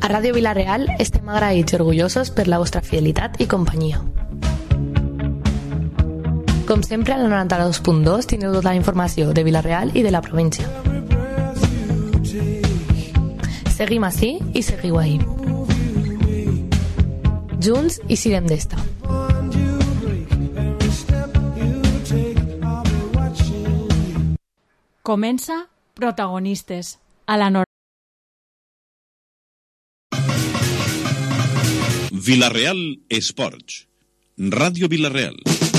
Ràdio Vila-real estem agraïts i orgullosos per la vostra fidelitat i companyia. Com sempre, a la 92.2 tindreu tota la informació de Vila-real i de la província. Seguim ací i seguiu ahí. Junts i sirem d'esta. Comença Protagonistes a la Nord. Vila-real Esports. Ràdio Vila-real.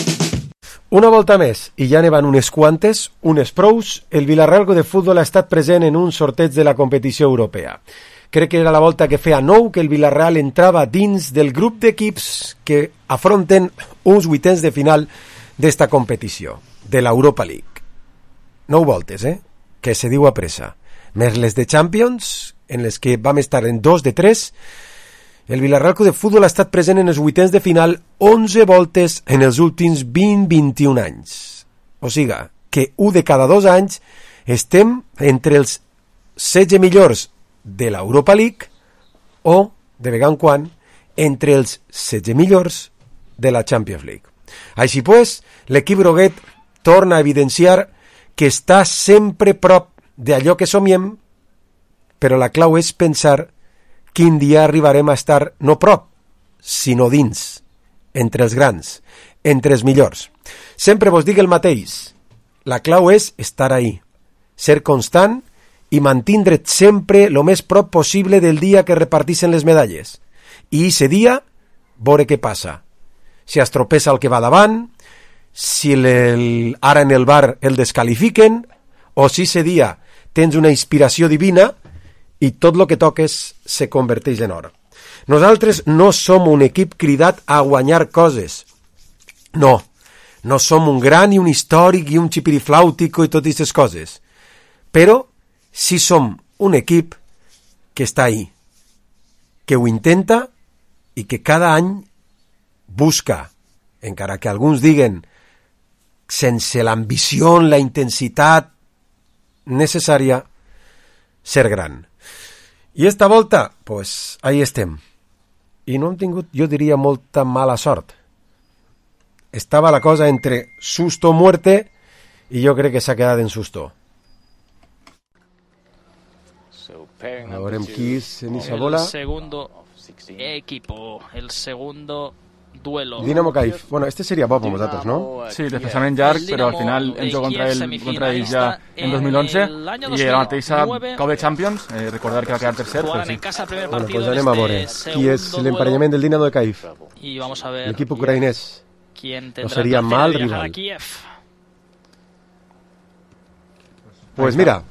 Una volta més, i ja ne van unes quantes, unes prous, el Vila-real de futbol ha estat present en un sorteig de la competició europea. Crec que era la volta que feia 9 que el Vila-real entrava dins del grup d'equips que afronten uns vuitens de final d'esta competició, de l'Europa League. 9 voltes, que se diu a pressa. Més les de Champions, en les que vam estar en 2 de 3, el Vila-real de futbol ha estat present en els vuitens de final 11 voltes en els últims 20-21 anys. O sigui, que 1 de cada 2 anys estem entre els 16 millors de l'Europa League o, de vegada en quan, entre els 16 millors de la Champions League. Així pues, l'equip groguet torna a evidenciar que està sempre prop d'allò que somiem, però la clau és pensar quin dia arribarem a estar no prop, sinó dins, entre els grans, entre els millors. Sempre vos dic el mateix, la clau és estar ahí, ser constant i mantindre't sempre lo més prop possible del dia que repartixen les medalles. I ese dia, veure què passa. Si es tropessa el que va davant, si ara en el bar el descalifiquen, o si ese dia tens una inspiració divina i tot el que toques se converteix en or. Nosaltres no som un equip cridat a guanyar coses. No som un gran i un històric i un xipiriflàutico i totes aquestes coses. Però sí som un equip que està ahí, que ho intenta i que cada any busca, encara que alguns diguen sense l'ambició, la intensitat necessària, ser gran. I esta volta, pues, ahí estem. I no hem tingut, jo diria, molta mala sort. Estava la cosa entre susto o muerte i jo crec que s'ha quedat en susto. A veurem qui és en esa bola. El segundo equipo, el segundo duelo. Dinamo Kyiv. Bueno, este seria bo per vosaltres, no? Sí, desplaçament llarg, però al final hem jugat contra ells ja en 2011 i era la mateixa Cop de Champions. Recordar que va quedar tercer, però sí. Bueno, pues anem a veure qui és l'emparellament del Dinamo de Kyiv. L'equip ucraïnès. No seria mal rival. Pues mira,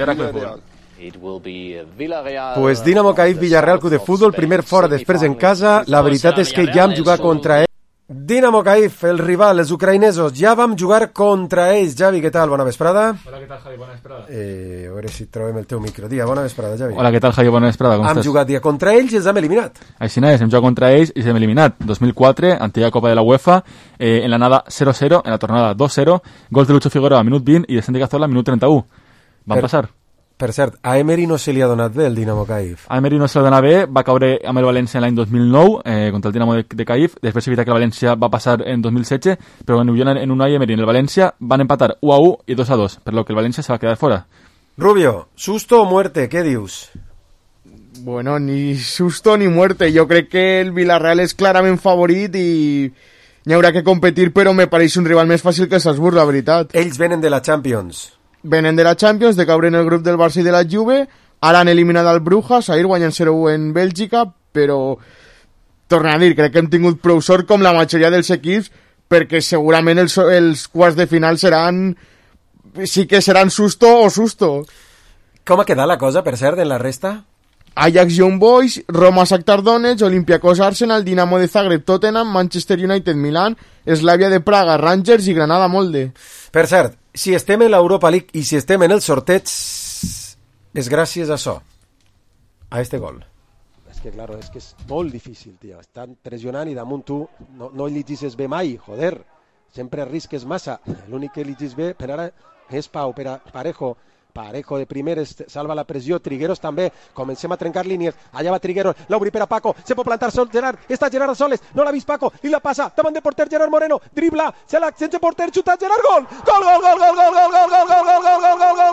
pues Dinamo Kyiv Villarreal Club de Futbol, primer fora, després en casa. La veritat és que ja hem jugat contra ells. Dinamo Kyiv, el rival, els ucraïnesos, ja vam jugar contra ells. Javi, què tal? Bona vesprada. Hola, què tal, Javi? Bona vesprada. A veure si trobem el teu micro. Dia, bona vesprada, Javi. Hola, què tal, Javi? Bona vesprada. Com estàs? Hem jugat dia contra ells i els hem eliminat. Així és, hem jugat contra ells i els hem eliminat. 2004, antiga Copa de la UEFA, en l'anada 0-0, en la tornada 2-0, gols de Lucho Figueroa a minut 20 i de Santi Cazorla a minut 31. Van passar. Per cert, a Emery no se li ha donat bé el Dinamo Kyiv. A Emery no se li ha donat bé, va caure amb el València l'any 2009 contra el Dinamo de Kyiv, després és veritat que el València va passar en 2016, però en Unai Emery en el València van empatar 1-1 i 2-2, per lo que el València se va quedar fora. Rubio, susto o muerte, què dius? Bueno, ni susto ni muerte, jo crec que el Villarreal és clarament favorit i hi haurà que competir, però me pareix un rival més fàcil que el Salzburg, la veritat. Ells venen de la Champions. Venen de la Champions, de caure en el grup del Barça i de la Juve, ara han eliminat el Brujas, ahir guanyant 0-1 en Bèlgica, però torno a dir, crec que hem tingut prou sort com la majoria dels equips, perquè segurament els quarts de final sí que seran susto o susto. Com ha quedat la cosa, per cert, en la resta? Ajax Young Boys, Roma Shakhtar Donetsk, Olympiacos Arsenal, Dinamo de Zagreb Tottenham, Manchester United Milan, Slavia de Praga Rangers i Granada Molde. Per cert, si estem en l'Europa League i si estem en el sorteig és gràcies a això, a este gol. És que, claro, és que és molt difícil, tio. Estan pressionant i damunt tu no llegis bé mai, joder. Sempre arrisques massa. L'únic que llegis bé per ara és Pau, per a Parejo. Parejo de primeres, salva la pressió, Trigueros també, comencem a trencar línies, allà va Trigueros, l'obri per a Paco, se pot plantar sol Gerard, està Gerard a soles, no l'ha vist Paco, li la passa, davant de porter Gerard Moreno, dribla, sense porter, xuta Gerard, gol! Gol, gol, gol, gol, gol, gol, gol, gol, gol, gol, gol, gol, gol,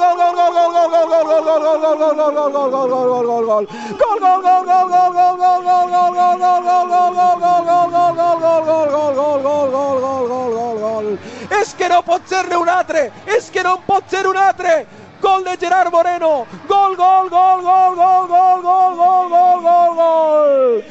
és que no pot ser-ne un altre, és que no pot ser un altre. Gol de Gerard Moreno, gol, gol, gol, gol, gol, gol, gol, gol, gol, gol, gol,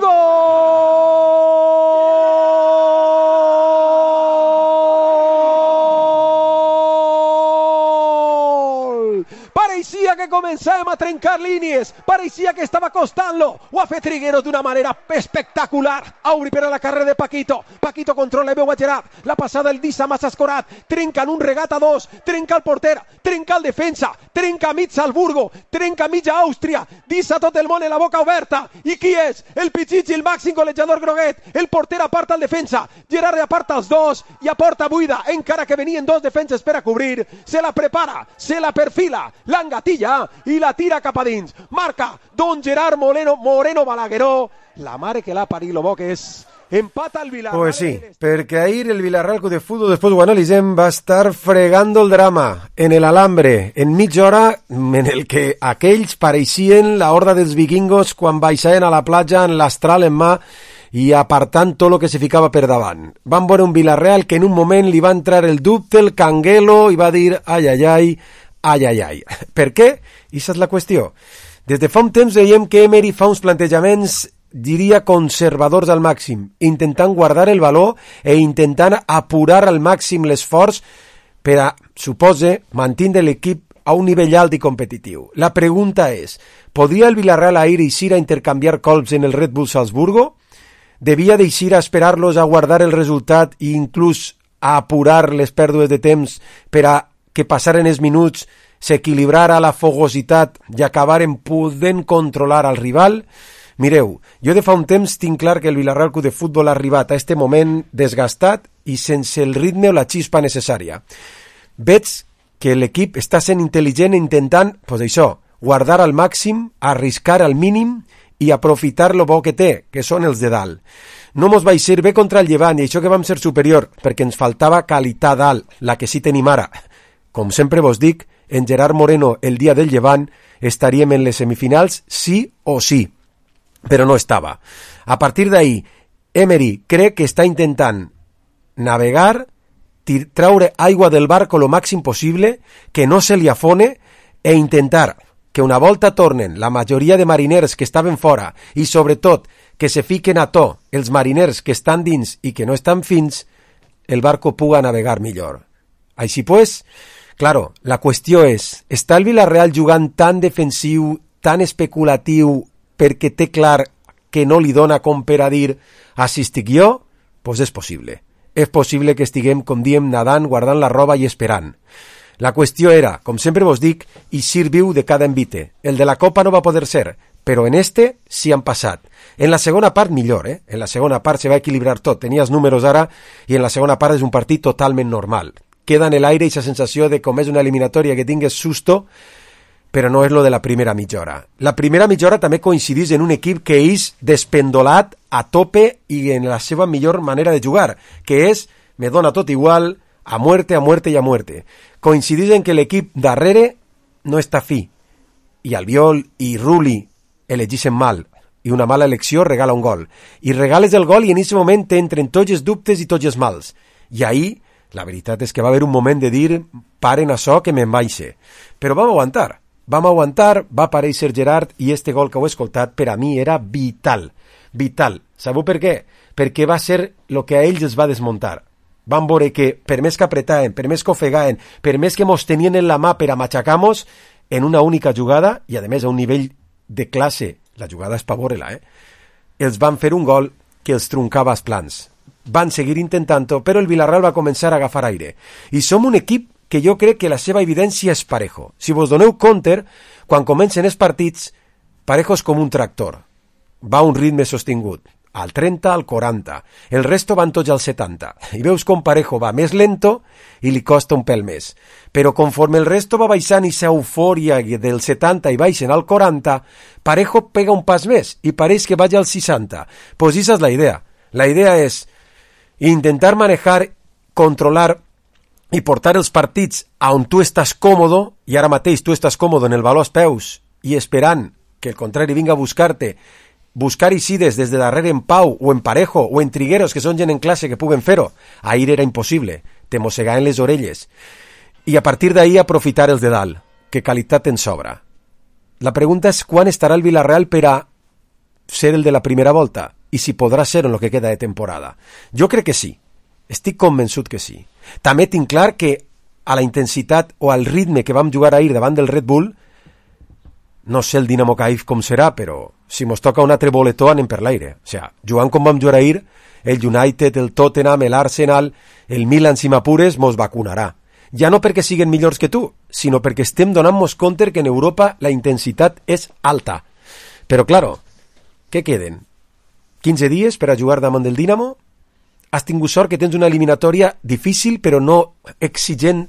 gol! Pareixia que començàvem a trencar línies, pareixia que estava costant-lo, ho ha fet Trigueros d'una manera espectacular, obri per a la carrera de Paquito, Paquito controla i veu a Gerard, la passada el Dissa massa escorat, trenca en un regat a dos, trenca el porter, trenca el defensa, trenca mig Salzburgo, trenca mitja Àustria, Dissa tot el món en la boca oberta, i qui és? El Pichichi, el màxim golejador groguet, el porter aparta el defensa, Gerard aparta els dos i aporta buida, encara que venien dos defenses per a cobrir, se la prepara, se la perfila, l'engatilla i la tira cap a dins, marca Don Gerard Moreno Balagueró, la mare que l'ha parit, lo bo que és. Empata el Villarreal. Pues sí, perquè ahir el Villarreal Club de Fútbol, després ho analitzem, va estar fregando el drama en el alambre, en mitja hora en el que aquells pareixien la horda dels vikingos quan baixaven a la platja amb l'astral en mà i apartant tot el que se ficava per davant. Van veure un Villarreal que en un moment li va entrar el dubte, el canguelo, i va dir ai, ai, ai, ai, ai, ai. Per què? I aquesta és la qüestió. Des de fa un temps veiem que Emery fa uns plantejaments, diria, conservadors al màxim, intentant guardar el valor e intentant apurar al màxim l'esforç per a, supose, mantindre l'equip a un nivell alt i competitiu. La pregunta és, podria el Villarreal ahir eixir a intercanviar colps en el Red Bull Salzburgo? Devia d'eixir a esperar-los a guardar el resultat i inclús a apurar les pèrdues de temps per a que passaren els minuts, s'equilibrara la fogositat i acabaren podent controlar al rival? Mireu, jo de fa un temps tinc clar que el Villarreal Club de Futbol ha arribat a este moment desgastat i sense el ritme o la xispa necessària. Veig que l'equip està sent intel·ligent intentant, pues això, guardar al màxim, arriscar al mínim i aprofitar lo bo que té, que són els de dalt. No mos vaig ser bé contra el Llevant i això que vam ser superior, perquè ens faltava qualitat dalt, la que sí tenim ara. Com sempre vos dic, en Gerard Moreno el dia del Llevant estaríem en les semifinals sí o sí, però no estava. A partir d'ahir, Emery crec que està intentant navegar, traure aigua del barco lo màxim possible, que no se li afone, e intentar que una volta tornen la majoria de mariners que estaven fora i sobretot que se fiquen a to els mariners que estan dins i que no estan fins, el barco puga navegar millor. Així pues, claro, la qüestió és, està el Villarreal jugant tan defensiu, tan especulatiu, perquè té clar que no li dona com per a dir així estic jo? Pues és possible. És possible que estiguem, com diem, nadant, guardant la roba i esperant. La qüestió era, com sempre vos dic, eixir viu de cada envite. El de la Copa no va poder ser, però en este sí han passat. En la segona part millor, En la segona part se va equilibrar tot. Tenies números ara i en la segona part és un partit totalment normal. Queda en l'aire aquesta sensació de com és una eliminatòria que tingues susto, però no és lo de la primera mitja hora. La primera mitja hora també coincidís en un equip que és despendolat a tope i en la seva millor manera de jugar, que és, me dona tot igual, a muerte, a muerte i a muerte. Coincidís en que l'equip darrere no està fi, i Albiol i Rulli elegixen mal, i una mala elecció regala un gol. I regales el gol i en aquest moment t'entren tots els dubtes i tots els mals. I ahir, la veritat és que va haver un moment de dir paren això que me'n baixe. Però vam aguantar, va aparèixer Gerard i este gol que heu escoltat per a mi era vital. Vital. Sabeu per què? Perquè va ser el que a ells els va desmuntar. Van veure que per més que apretaven, per més que ofegaven, per més que mos tenien en la mà per a matxacar-nos en una única jugada, i a més a un nivell de classe, la jugada és pa veure-la, els van fer un gol que els truncava els plans. Van seguir intentant-ho, però el Villarreal va començar a agafar aire. I som un equip que jo crec que la seva evidència és Parejo. Si vos doneu compte, quan comencen els partits, Parejo és com un tractor. Va a un ritme sostingut. al 30, al 40. El resto van tots al 70. I veus com Parejo va més lento i li costa un pèl més. Però conforme el resto va baixant i s'eufòria del 70 i baixen al 40, Parejo pega un pas més i pareix que vagi al 60. Pues esa és la idea. La idea és intentar manejar, controlar i portar els partits on tu estàs còmodo, i ara mateix tu estàs còmodo en el baló als peus i esperant que el contrari vinga a buscar-te, buscar Isides des de darrere en Pau o en Parejo o en Trigueros, que són gent en classe que puguen fer-ho. Ahir era impossible, te mossegaven les orelles. I a partir d'ahir aprofitar els de dalt, que qualitat en sobra. La pregunta és quan estarà el Villarreal per a ser el de la primera volta i si podrà ser en el que queda de temporada. Jo crec que sí, estic convençut que sí. També tinc clar que a la intensitat o al ritme que vam jugar ahir davant del Red Bull, no sé el Dinamo Kyiv com serà, però si mos toca un altre boletó anem per l'aire. O sigui, jugant com vam jugar ahir, el United, el Tottenham, el Arsenal, el Milan, si m'apures, mos vacunarà. Ja no perquè siguen millors que tu, sinó perquè estem donant-nos compte que en Europa la intensitat és alta. Però, claro, què queden? 15 dies per a jugar davant del Dinamo? Has tingut sort que tens una eliminatòria difícil, però no exigent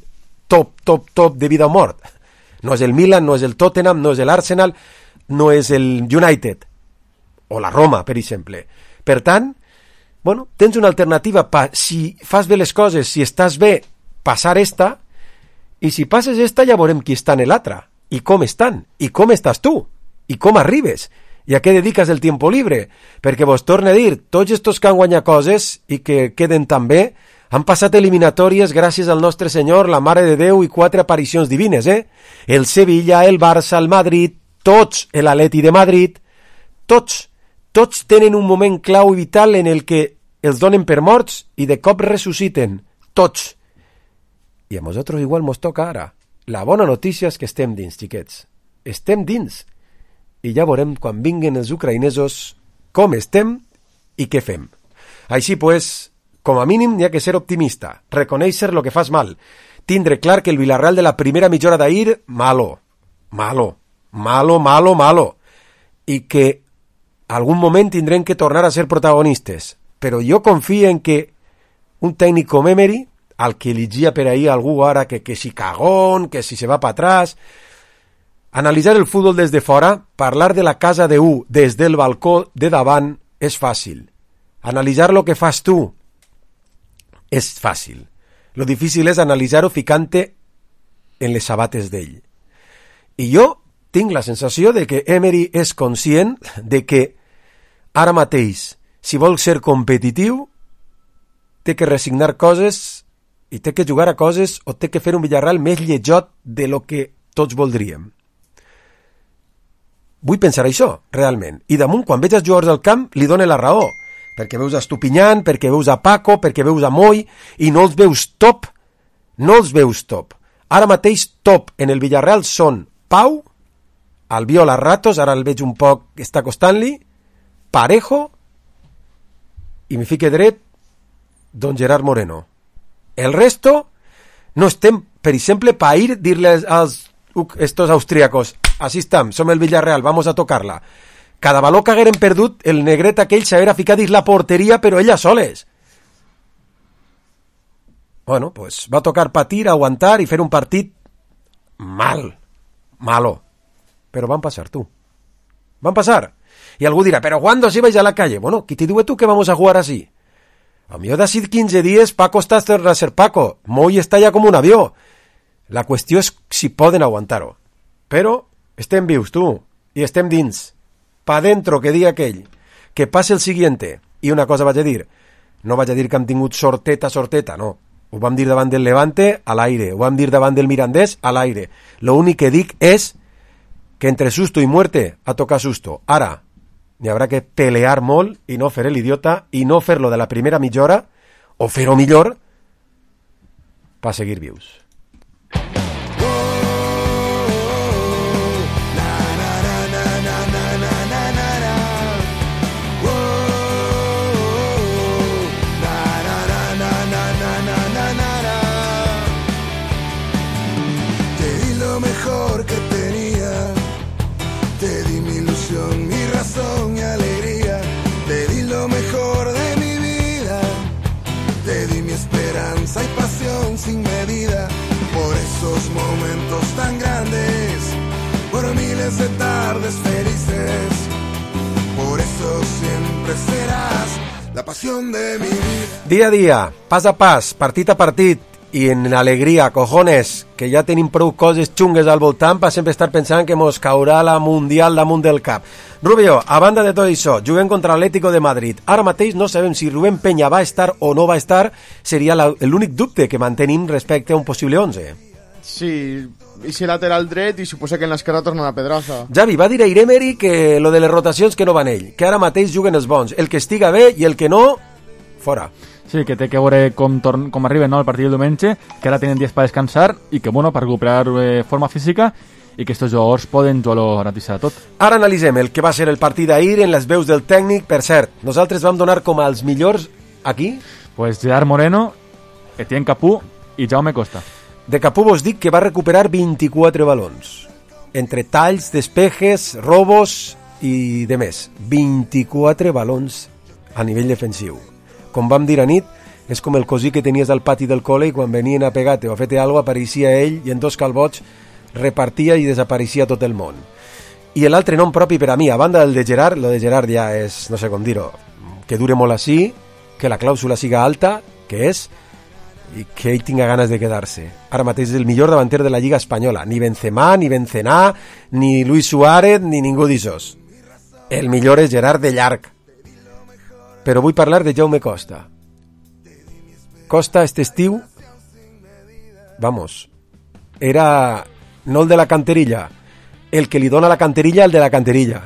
top de vida o mort. No és el Milan, no és el Tottenham, no és l'Arsenal, no és el United, o la Roma, per exemple. Per tant, bueno, tens una alternativa si fas bé les coses, si estàs bé, passar esta, i si passes esta ja veurem qui està en l'altra, i com estan, i com estàs tu, i com arribes, i a què dediques el tiempo libre, perquè vos torne a dir, tots estos que han guanyat coses i que queden tan bé, han passat eliminatòries gràcies al nostre Senyor, la Mare de Déu i 4 aparicions divines, El Sevilla, el Barça, el Madrid, tots, l'Atleti de Madrid, tots tenen un moment clau i vital en el que els donen per morts i de cop ressusciten, tots. I a nosaltres igual mos toca ara. La bona notícia és que estem dins, xiquets. Estem dins. I ja veurem quan vinguen els ucraïnesos com estem i què fem. Així pues, com a mínim n'hi ha que ser optimista, reconèixer lo que fas mal, tindre clar que el Villarreal de la primera mitja hora d'ahir, malo, i que algun moment tindrem que tornar a ser protagonistes, però jo confio en que un tècnic com Emery, al que eligia per ahir algú ara que si cagón, que si se va para atrás, analitzar el futbol des de fora, parlar de la casa de des del balcó de davant és fàcil, analitzar lo que fas tu és fàcil. Lo difícil és analitzar-ho ficant-te en les sabates d'ell. I jo tinc la sensació de que Emery és conscient de que ara mateix, si vol ser competitiu, té que resignar coses i té que jugar a coses o té que fer un Villarreal més llejot de lo que tots voldríem. Vull pensar això, realment. I damunt, quan veig els jugadors del camp, li dona la raó. Perquè veus a Estupiñán, perquè veus a Paco, perquè veus a Moy, i no els veus top. Ara mateix top en el Villarreal són Pau, Albiol a ratos, ara el veig un poc, està costant-li, Parejo, i mi fique dret, don Gerard Moreno. El resto, no estem, per exemple, per ir dir-li als estos austríacos, així estem, som el Villarreal, vamos a tocar-la. Cada baló que hagueren perdut, el negret aquell s'haguera ficat dins la porteria, però elles soles. Bueno, pues va tocar patir, aguantar i fer un partit malo. Però van passar, tu. Van passar. I algú dirà, però ¿cuándo si vais a la calle? Bueno, qui te diu tu que vamos a jugar así? A mi d'ací 15 dies Paco està a ser Paco. Moy està ja com un avió. La qüestió és si poden aguantar-ho. Però estem vius, tu, i estem dins. Pa dentro, que diga aquell. Que passe el siguiente. I una cosa vaig a dir. No vaig a dir que hem tingut sorteta, no. Ho vam dir davant del Levante, a l'aire. Ho vam dir davant del Mirandés, a l'aire. Lo únic que dic és que entre susto i muerte a tocar susto. Ara, n'hi haurà que pelear molt i no fer l'idiota i no fer-lo de la primera mitja hora o fer-ho millor per seguir vius. Mi razón y alegría, te di lo mejor momentos tan grandes, por miles de tardes felices. Por eso siempre serás la pasión de mi vida. Dia a dia, pas a pas, partit a partit, i en alegria, cojones, que ja tenim prou coses xungues al voltant per sempre estar pensant que mos caurà la Mundial damunt del cap. Rubio, a banda de tot això, juguem contra l'Atlético de Madrid. Ara mateix no sabem si Rubén Peña va estar o no va estar, seria l'únic dubte que mantenim respecte a un possible 11. Sí, i si lateral dret i suposa que en l'esquerra torna la Pedraza. Javi, va dir a Emery que lo de les rotacions que no van ell, que ara mateix juguen els bons, el que estiga bé i el que no, fora. Sí, que té que veure com arriben, no, el partit del diumenge, que ara tenen dies per descansar i que, bueno, per recuperar forma física i que estos jugadors poden jugar-lo gratis a tot. Ara analitzem el que va ser el partit d'ahir en les veus del tècnic. Per cert, nosaltres vam donar com als millors aquí? Pues Gerard Moreno, Etienne Capú i Jaume Costa. De Capú vos dic que va recuperar 24 balons, entre talls, despejes, robos i de més. 24 balons a nivell defensiu. Com vam dir a nit, és com el cosí que tenies al pati del col·le i quan venien a pegar-te o a fer-te alguna cosa apareixia ell i en dos calbots repartia i desapareixia tot el món. I l'altre nom propi per a mi, a banda del de Gerard, lo de Gerard ja és, no sé com dir-ho, que dure molt així, que la clàusula siga alta, que és, i que ell tinga ganes de quedar-se. Ara mateix és el millor davanter de la Lliga Espanyola. Ni Benzema, ni Benzená, ni Luis Suárez, ni ningú d'aixòs. El millor és Gerard de llarg. Però vull parlar de Jaume Costa. Costa, este estiu, vamos, era no el de la canterilla, el que li dona la canterilla al de la canterilla.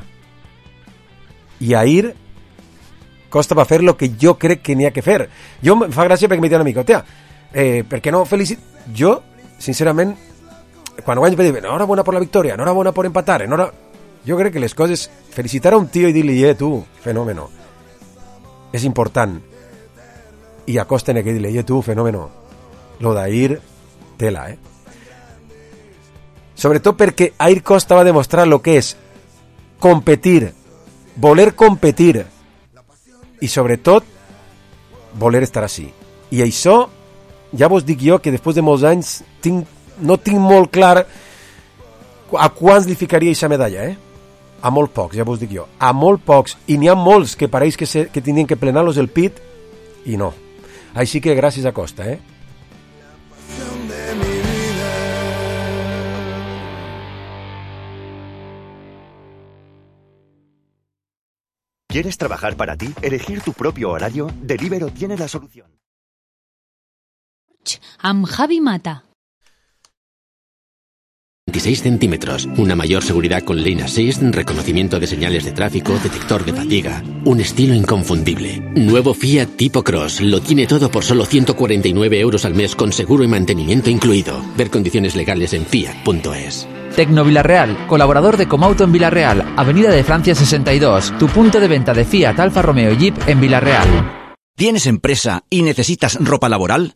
I ahir Costa va fer lo que jo crec que n'hi ha que fer. Jo em fa gràcia perquè m'he dit una mica, per què no felicit? Jo, sincerament, quan guanys vaig dir, enhorabona per la victòria, enhorabona per empatar, jo crec que les coses, felicitar a un tio i dir-li, tu, fenómeno, és important. I a Costa n'hi ha que dir-li, tu, fenómeno, lo d'ahir, tela, Sobretot perquè ahir Costa va demostrar lo que és competir, voler competir, i sobretot voler estar així. I això ja vos dic jo que després de molts anys no tinc molt clar a quants li ficaria aquesta medalla, a molt pocs, ja vos dic jo, a molt pocs, i n'hi ha molts que pareix que tindrien que plenar-los el pit i no. Així que gràcies a Costa, ¿Quieres trabajar para ti? ¿Elegir tu propio horario? Deliveroo tiene la solución. Amb Javi Mata. 26 centímetros, una mayor seguridad con Lane Assist, reconocimiento de señales de tráfico, detector de fatiga, un estilo inconfundible. Nuevo Fiat Tipo Cross, lo tiene todo por solo 149 € al mes con seguro y mantenimiento incluido. Ver condiciones legales en fiat.es. Tecno Villarreal, colaborador de Comauto en Villarreal, Avenida de Francia 62, tu punto de venta de Fiat, Alfa Romeo y Jeep en Villarreal. ¿Tienes empresa y necesitas ropa laboral?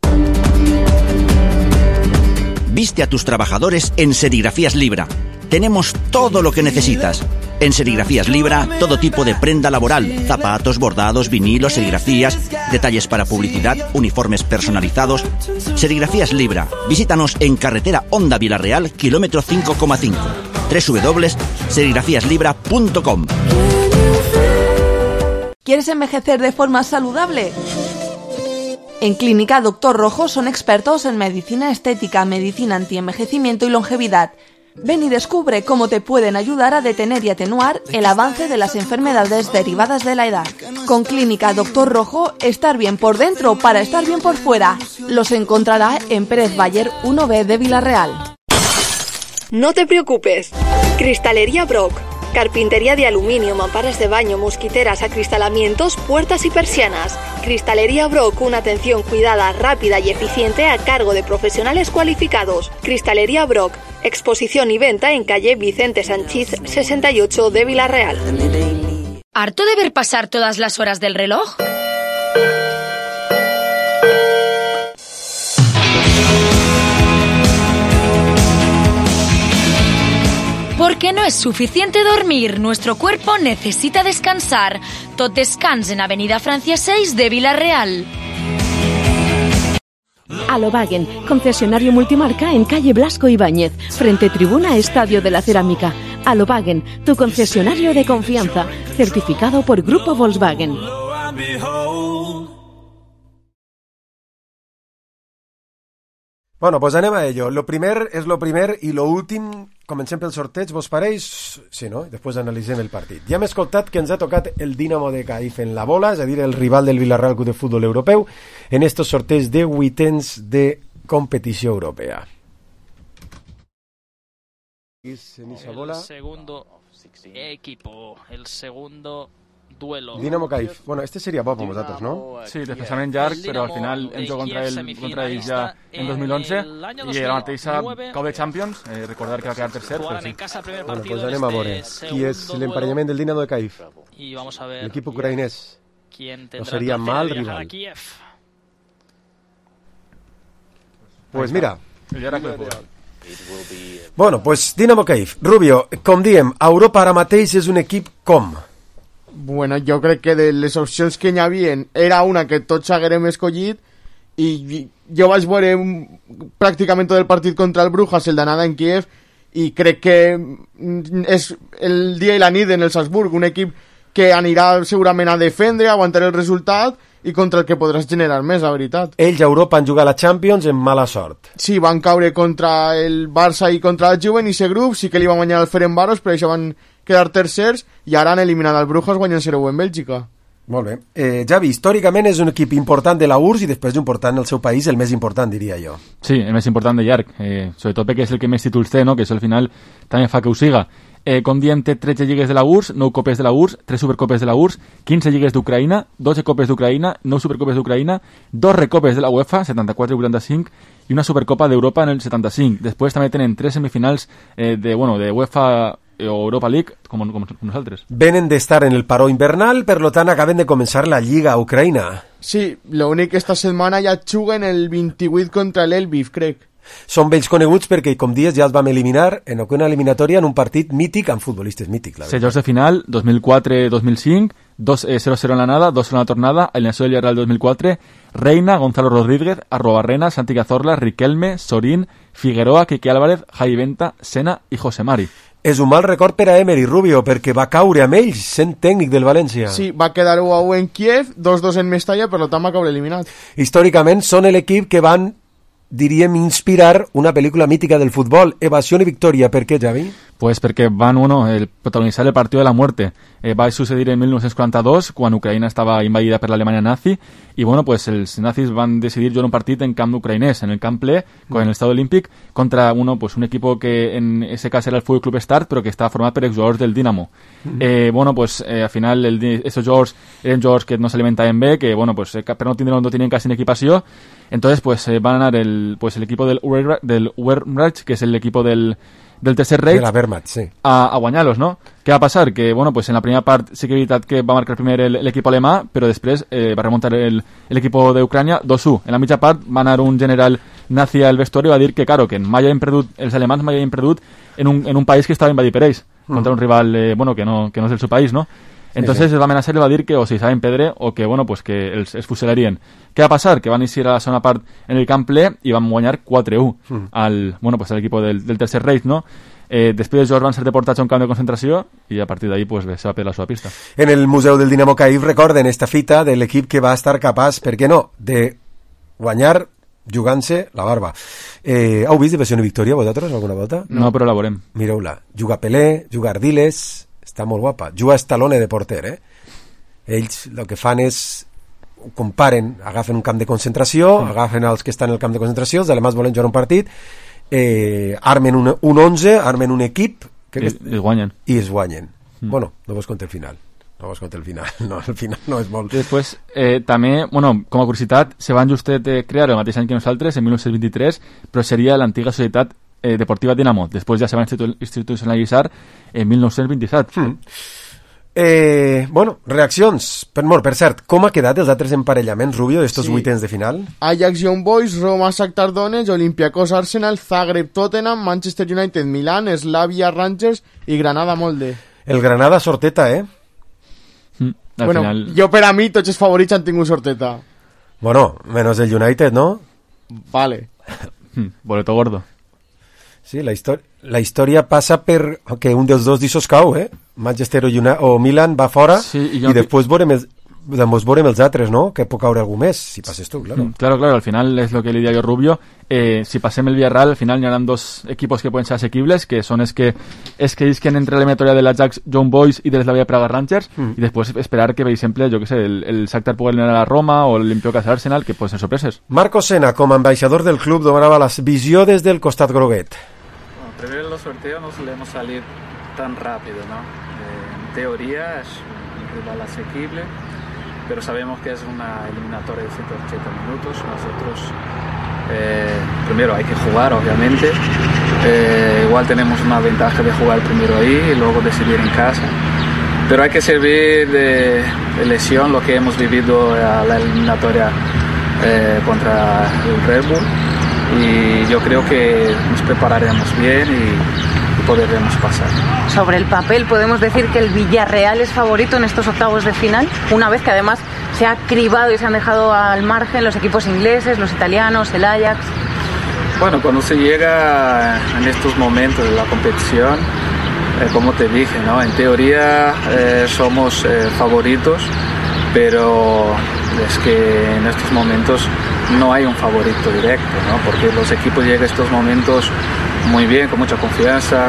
Viste a tus trabajadores en Serigrafías Libra. Tenemos todo lo que necesitas. En Serigrafías Libra, todo tipo de prenda laboral, zapatos, bordados, vinilos, serigrafías, detalles para publicidad, uniformes personalizados. Serigrafías Libra. Visítanos en carretera Honda Villarreal, kilómetro 5,5. www.serigrafíaslibra.com. ¿Quieres envejecer de forma saludable? En Clínica Doctor Rojo son expertos en medicina estética, medicina antienvejecimiento y longevidad. Ven y descubre cómo te pueden ayudar a detener y atenuar el avance de las enfermedades derivadas de la edad. Con Clínica Doctor Rojo, estar bien por dentro para estar bien por fuera. Los encontrará en Pérez Bayer 1B de Villarreal. No te preocupes. Cristalería Brock. Carpintería de aluminio, mamparas de baño, mosquiteras, acristalamientos, puertas y persianas. Cristalería Brock, una atención cuidada, rápida y eficiente a cargo de profesionales cualificados. Cristalería Brock, exposición y venta en calle Vicente Sanchís 68 de Villarreal. ¿Harto de ver pasar todas las horas del reloj? Porque no es suficiente dormir, nuestro cuerpo necesita descansar. Tot descans en Avenida Francia 6 de Villarreal. Alobagen, concesionario multimarca en calle Blasco Ibáñez, frente tribuna Estadio de la Cerámica. Alobagen, tu concesionario de confianza, certificado por Grupo Volkswagen. Bueno, pues anem a ello. Lo primer és lo primer i lo últim. Comencem pel sorteig, vos pareix? Sí, no? Després analitzem el partit. Ja hem escoltat que ens ha tocat el Dinamo de Caif en la bola, és a dir, el rival del Villarreal Club de Futbol Europeu, en estos sorteig de vuitens de competició europea. El segundo equipo, el segundo duelo. Dinamo Caif. Bueno, este seria bo per vosaltres, no? Sí, desplaçament llarg, però al final hem jugat contra ells ja en 2011 i la mateixa Cop de Champions, recordar que va quedar tercer, però sí. Bueno, pues anem a veure qui és l'emparellament del Dinamo de Caif. L'equip ucraïnès. No seria mal rival. Pues mira. Bueno, pues Dinamo Caif. Rubio, com diem, Europa ara mateix és un equip com? Bueno, jo crec que de les opcions que hi havia era una que tots haguérem escollit i jo vaig veure pràcticament tot el partit contra el Brujas, el d'anada en Kiev, i crec que és el dia i la nit en el Salzburg, un equip que anirà segurament a defendre, a aguantar el resultat i contra el que podràs generar més, la veritat. Ells a Europa han jugat la Champions en mala sort. Sí, van caure contra el Barça i contra el Juve en aquest grup, sí que li van guanyar el Ferencváros, però això van quedar tercers i ara han eliminat el Brujas guanyant 0-1 en Bèlgica. Molt bé. Javi, històricament és un equip important de la URSS i després d'important el seu país, el més important, diria jo. Sí, el més important de llarg, sobretot perquè és el que més títols té, no? Que això al final també fa que ho siga. Com diem, té 13 lligues de la URSS, 9 copes de la URSS, 3 supercopes de la URSS, 15 lligues d'Ucraïna, 12 copes d'Ucraïna, 9 supercopes d'Ucraïna, 2 recopes de la UEFA, 74 i 85, i una supercopa d'Europa en el 75. Després també tenen 3 semifinals de UEFA o Europa League, com nosaltres. Venen d'estar en el paró invernal, per lo tant acaben de començar la Lliga a Ucraïna. Sí, l'únic que esta setmana ja juguen el 28 contra l'Elviv, crec. Són vells coneguts perquè, com dies, ja els vam eliminar en una eliminatòria en un partit mític amb futbolistes mítics. Sellos de final, 2004-2005, 0-0 en l'anada, 2-0 en la tornada, alineació del Villarreal 2004, Reina, Gonzalo Rodríguez, Arrobarrena, Santi Cazorla, Riquelme, Sorín, Figueroa, Quique Álvarez, Javi Venta, Sena i José Mari. És un mal record per a Emery, Rubio, perquè va caure amb ells, sent tècnic del València. Sí, va quedar 1-1 en Kiev, 2-2 en Mestalla, per tant va caure eliminat. Històricament són l'equip que van, diríem, inspirar una pel·lícula mítica del futbol, Evasión y Victoria. ¿Per què, Javi? Pues perquè van protagonizar el partido de la muerte. Va a suceder en 1942, quan Ucraïna estava invadida per l'Alemanya nazi, i bueno, pues els nazis van decidir jugar un partit en camp ucraïnès, en el camp ple, con el Estado Olímpic, contra un equipo que en ese caso era el Fútbol Club Start, pero que estaba formado por exjugadors del Dinamo. Al final estos jugadors eren jugadors que no se alimentaven bé, que pero no tenían casi equipació. Entonces van a ganar el equipo del Wehrmacht, que es el equipo del Tercer Reich, de la Wehrmacht, sí, a guanyar-los, no? Què va passar? Que, en la primera part sí que és veritat que va marcar primer l'equip alemà, però després va remuntar l'equip d'Ucrània 2-1. En la mitja part va anar un general nazi al vestuari i va dir que, claro, que mai havien perdut, els alemans mai havien perdut en un país que estava invadir per ells, contra un rival que no és del seu país, no? Entonces els va amenaçar i va dir que o si saben pedre o que, que els fusilarien. Què va passar? Que van iniciar a la segona part en el camp ple i van guanyar 4-1 al l'equip del Tercer Reich, no? Després els jugadors van ser deportats a un camp de concentració i a partir d'ahí se va per la seva pista. En el Museu del Dinamo Caif recorden esta fita de l'equip que va estar capaç, per què no, de guanyar jugant-se la barba. Heu vist Evasión y Victoria vosaltres alguna volta? No, però la veurem. Mireu-la. Juga Pelé, juga Ardiles, està molt guapa. Juga Stallone de porter, Ells el que fan és comparen, agafen un camp de concentració, agafen els que estan en el camp de concentració, els alemans volen jugar un partit, armen un 11, armen un equip i es guanyen. Bueno, no vos conté el final. No, el final no és molt... Després, també, com a curiositat, se van justet crear el mateix any que nosaltres, en 1923, però seria l'antiga Societat Deportiva Dinamo. Després ja se van institucionalitzar en 1927. Reaccions. Per cert, com ha quedat els altres emparellaments, Rubio, d'estos vuitens de final? Ajax Young Boys, Roma Shakhtar Donetsk, Olympiacos Arsenal, Zagreb Tottenham, Manchester United Milan, Slavia Rangers i Granada Molde. El Granada sorteta, Final... Jo per a mi tots els favorits han tingut sorteta. Menos el United, no? Vale. Boleto gordo. Sí, la història passa per que un dels dos dissos cau, Manchester o Milan va fora i després veurem els altres, ¿no? Que pot caure algú més, si passes tu, claro. Claro, al final es lo que le diría yo Rubio. Si passem el Villarreal, al final hi haurà dos equipos que pueden ser asequibles, que son es que isquen entre la eliminatoria del Ajax Young Boys y del Slavia Praga Rangers, y después esperar que, per exemple, jo que sé, el Shakhtar pugui eliminar a la Roma o l'Olimpiokas Arsenal, que poden ser sorpreses. Marco Sena, com a ambaixador del club, donava la visió des del costat groguet. Primero en los sorteos no solemos salir tan rápido, ¿no? En teoría es un rival asequible, pero sabemos que es una eliminatoria de 180 minutos. Nosotros primero hay que jugar, obviamente. Igual tenemos una ventaja de jugar primero ahí y luego decidir en casa. Pero hay que servir de lesión lo que hemos vivido a la eliminatoria contra el Red Bull. Y yo creo que nos prepararemos bien y podremos pasar. Sobre el papel, ¿podemos decir que el Villarreal es favorito en estos octavos de final? Una vez que además se ha cribado y se han dejado al margen los equipos ingleses, los italianos, el Ajax. Bueno, cuando se llega en estos momentos de la competición, como te dije, ¿no? En teoría somos favoritos, pero es que en estos momentos no hay un favorito directo, ¿no? Porque los equipos llegan a estos momentos muy bien, con mucha confianza,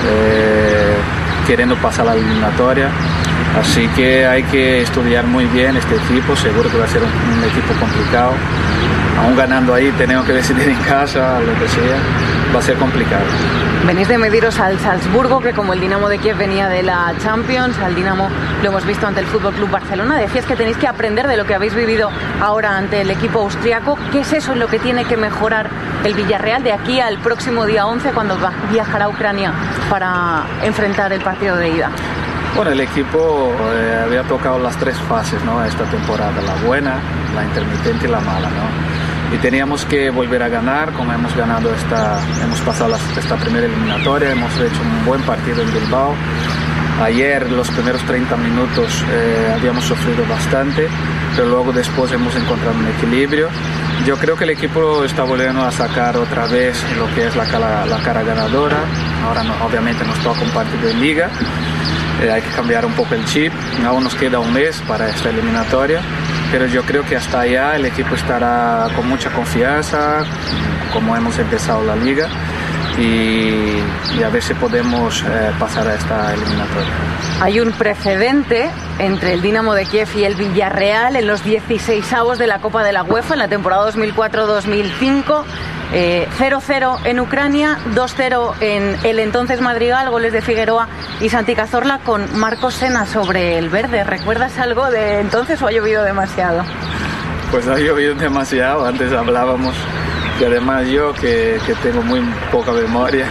queriendo pasar la eliminatoria. Así que hay que estudiar muy bien este equipo, seguro que va a ser un equipo complicado. Aún ganando ahí, tenemos que decidir en casa, lo que sea, va a ser complicado. Venís de mediros al Salzburgo, que como el Dinamo de Kiev venía de la Champions, al Dinamo lo hemos visto ante el FC Barcelona. Decías que tenéis que aprender de lo que habéis vivido ahora ante el equipo austriaco. ¿Qué es eso en lo que tiene que mejorar el Villarreal de aquí al próximo día 11, cuando viajará a Ucrania para enfrentar el partido de ida? Bueno, el equipo había tocado las tres fases, ¿no? Esta temporada, la buena, la intermitente y la mala, ¿no? Y teníamos que volver a ganar, como hemos ganado hemos pasado esta primera eliminatoria, hemos hecho un buen partido en Bilbao. Ayer, los primeros 30 minutos, habíamos sufrido bastante, pero luego después hemos encontrado un equilibrio. Yo creo que el equipo está volviendo a sacar otra vez lo que es la cara ganadora. Ahora obviamente nos toca un partido en Liga. Hay que cambiar un poco el chip. Aún nos queda un mes para esta eliminatoria, pero yo creo que hasta allá el equipo estará con mucha confianza, como hemos empezado la liga, y a ver si podemos pasar a esta eliminatoria. Hay un precedente entre el Dinamo de Kiev y el Villarreal en los 16avos de la Copa de la UEFA en la temporada 2004-2005. 0-0 en Ucrania, 2-0 en el entonces Madrigal, goles de Figueroa y Santi Cazorla, con Marcos Sena sobre el verde. ¿Recuerdas algo de entonces o ha llovido demasiado? Pues ha llovido demasiado. Antes hablábamos, y además yo que tengo muy poca memoria,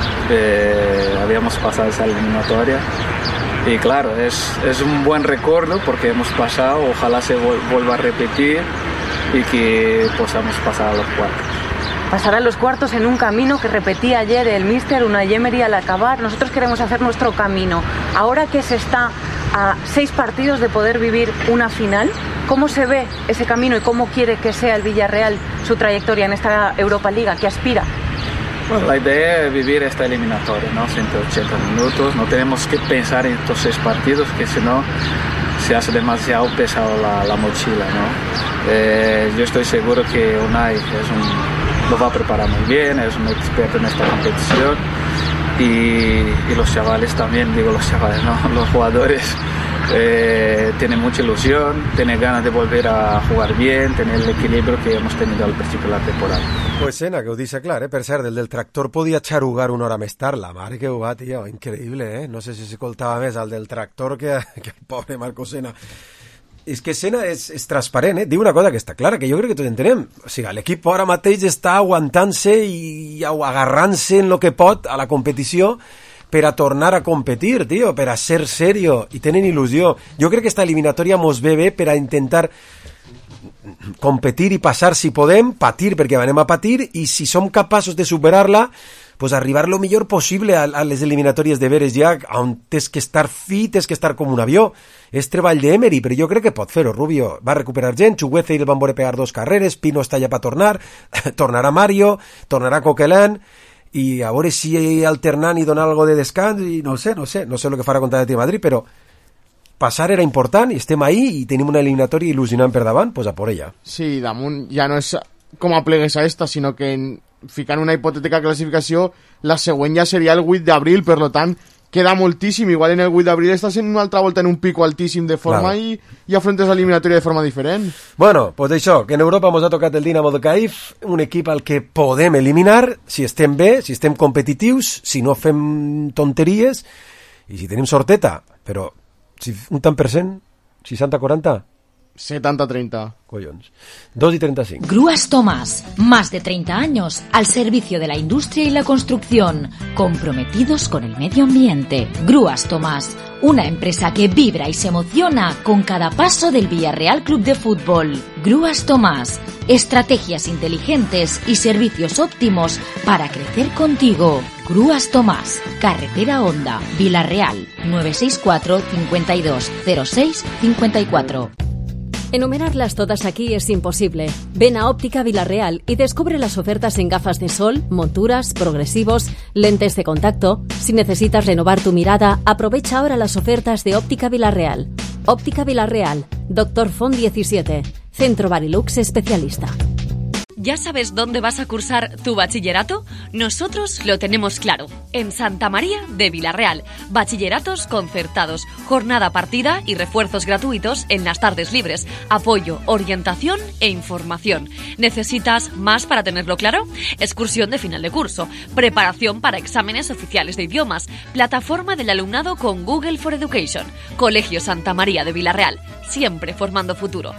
habíamos pasado esa eliminatoria. Y claro, es un buen recuerdo porque hemos pasado, ojalá se vuelva a repetir y que podamos pasar a los cuartos. Pasar a los cuartos en un camino que repetía ayer el míster Unai Emery al acabar. Nosotros queremos hacer nuestro camino. Ahora que se está a 6 partidos de poder vivir una final, ¿cómo se ve ese camino y cómo quiere que sea el Villarreal su trayectoria en esta Europa Liga que aspira? Bueno, la idea es vivir esta eliminatoria, ¿no? 180 minutos. No tenemos que pensar en estos 6 partidos, que si no se hace demasiado pesado la mochila, ¿no? Yo estoy seguro que Unai lo va a preparar muy bien, es un experto en esta competición, y los chavales también, digo los chavales, ¿no? Los jugadores tienen mucha ilusión, tienen ganas de volver a jugar bien, tener el equilibrio que hemos tenido al principio de la temporada. Pues Sena, que ho deixa clar, per cert, el del tractor podia xarugar una hora més tard, la mare que ho va, tio, increïble, No sé si s'escoltava més el del tractor que el pobre Marco Sena. És que Sena és transparent, Diu una cosa que està clara, que jo crec que tots entenem. O sigui, l'equip ara mateix està aguantant-se i agarrant-se en lo que pot a la competició per a tornar a competir, tio, per a ser serio, i tenen il·lusió. Jo crec que esta eliminatòria mos ve bé per a intentar competir i passar si podem, patir perquè anem a patir, i si som capaços de superar-la, pues arribar lo millor possible a les eliminatòries de veres ja, on tens que estar fit, tens que estar com un avió. És treball d'Emery, però jo crec que pot fer-ho, Rubio. Va recuperar gent, Chugueza i el van veure pegar 2 carreres, Pino està allà per tornar, tornarà Mario, tornarà Coquelin, i a veure si alternant i donar algo de descans, i no sé el que farà contra el Atlètic de Madrid, però passar era important, i estem ahí, i tenim una eliminatòria il·lusionant per davant, pues a por ella. Sí, damunt ja no és com a plegues a esta, sinó que ficant una hipotètica classificació, la següent ja seria el 8 d'abril, per lo tant, queda moltíssim, igual en el 8 d'abril estàs en una altra volta en un pico altíssim de forma i afrontes l'eliminatòria de forma diferent. Bueno, pues això, que en Europa ens ha tocat el Dinamo de Kyiv, un equip al que podem eliminar, si estem bé, si estem competitius, si no fem tonteries, i si tenim sorteta, però si un tant per cent, 60-40... 70-30. Collons. 2:35. Grúas Tomás, más de 30 años al servicio de la industria y la construcción, comprometidos con el medio ambiente. Grúas Tomás, una empresa que vibra y se emociona con cada paso del Villarreal Club de Fútbol. Grúas Tomás, estrategias inteligentes y servicios óptimos para crecer contigo. Grúas Tomás, Carretera Honda, Villarreal, 964 52 06 54. Enumerarlas todas aquí es imposible. Ven a Óptica Villarreal y descubre las ofertas en gafas de sol, monturas, progresivos, lentes de contacto. Si necesitas renovar tu mirada, aprovecha ahora las ofertas de Óptica Villarreal. Óptica Villarreal, Dr. Font 17, Centro Barilux Especialista. ¿Ya sabes dónde vas a cursar tu bachillerato? Nosotros lo tenemos claro. En Santa María de Villarreal. Bachilleratos concertados, jornada partida y refuerzos gratuitos en las tardes libres. Apoyo, orientación e información. ¿Necesitas más para tenerlo claro? Excursión de final de curso. Preparación para exámenes oficiales de idiomas. Plataforma del alumnado con Google for Education. Colegio Santa María de Villarreal. Siempre formando futuro.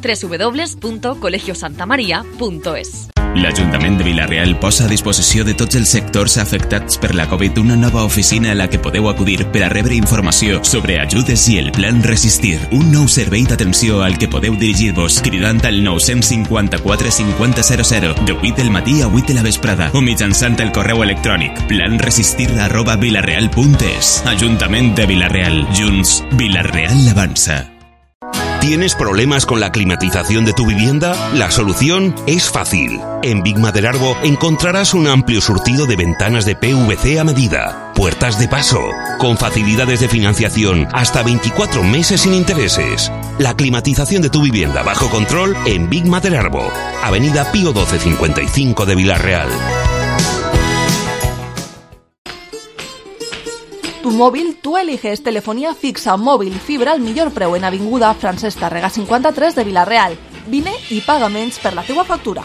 www.colegiosantamaria.es. L'Ajuntament de Villarreal posa a disposició de tots els sectors afectats per la Covid una nova oficina a la que podeu acudir per a rebre informació sobre ajudes i el Plan Resistir. Un nou servei d'atenció al que podeu dirigir-vos cridant al 954 5000 de 8 del matí a 8 de la vesprada o mitjançant el correu electrònic planresistir@vilarreal.es. Ajuntament de Villarreal. Junts, Villarreal avança. ¿Tienes problemas con la climatización de tu vivienda? La solución es fácil. En Big Maderarbo encontrarás un amplio surtido de ventanas de PVC a medida, puertas de paso, con facilidades de financiación hasta 24 meses sin intereses. La climatización de tu vivienda bajo control en Big Maderarbo, Avenida Pío 1255 de Villarreal. Tu móvil, tú eliges telefonía fixa, móvil, fibra al millor preu en Avinguda Francesc Tàrrega 53 de Villarreal. Vine i paga menys per la teua factura.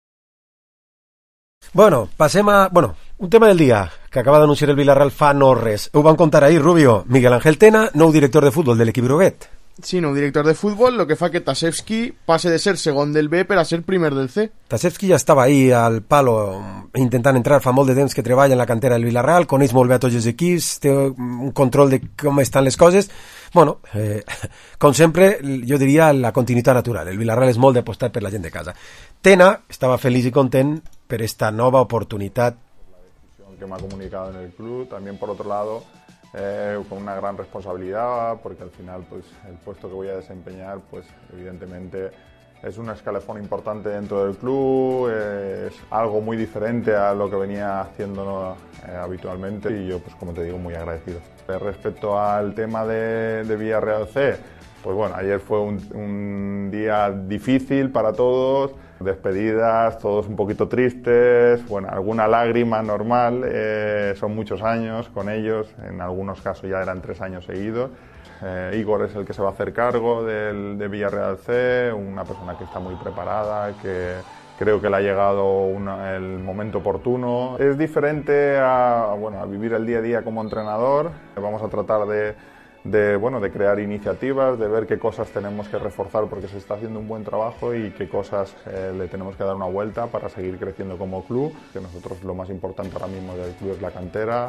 Bueno, passem a... Bueno, un tema del dia que acaba d'anunciar el Villarreal fa no res. Ho van contar ahir, Rubio. Miguel Ángel Tena, nou director de futbol de l'equip groguet. Sí, nou director de futbol, lo que fa que Tasevski passe de ser segon del B per a ser primer del C. Tasevski ja estava ahí al palo intentant entrar, fa molt de temps que treballa en la cantera del Villarreal, coneix molt bé a tots els equips, té un control de com estan les coses. Bueno, com sempre, jo diria la continuïtat natural. El Villarreal és molt d'apostar per la gent de casa. Tena estava feliç i content per esta nova oportunitat. Que me ha comunicado en el club, también por otro lado con una gran responsabilidad, porque al final pues el puesto que voy a desempeñar pues evidentemente es un escalafón importante dentro del club, es algo muy diferente a lo que venía haciendo habitualmente y yo pues como te digo muy agradecido. Respecto al tema de Villarreal C, pues bueno, ayer fue un día difícil para todos, despedidas, todos un poquito tristes, bueno, alguna lágrima normal, son muchos años con ellos, en algunos casos ya eran 3 años seguidos. Igor es el que se va a hacer cargo de Villarreal C, una persona que está muy preparada, que creo que le ha llegado el momento oportuno. Es diferente a vivir el día a día como entrenador, vamos a tratar de crear iniciativas, de ver qué cosas tenemos que reforzar porque se está haciendo un buen trabajo y qué cosas le tenemos que dar una vuelta para seguir creciendo como club, que nosotros lo más importante ahora mismo del club es la cantera,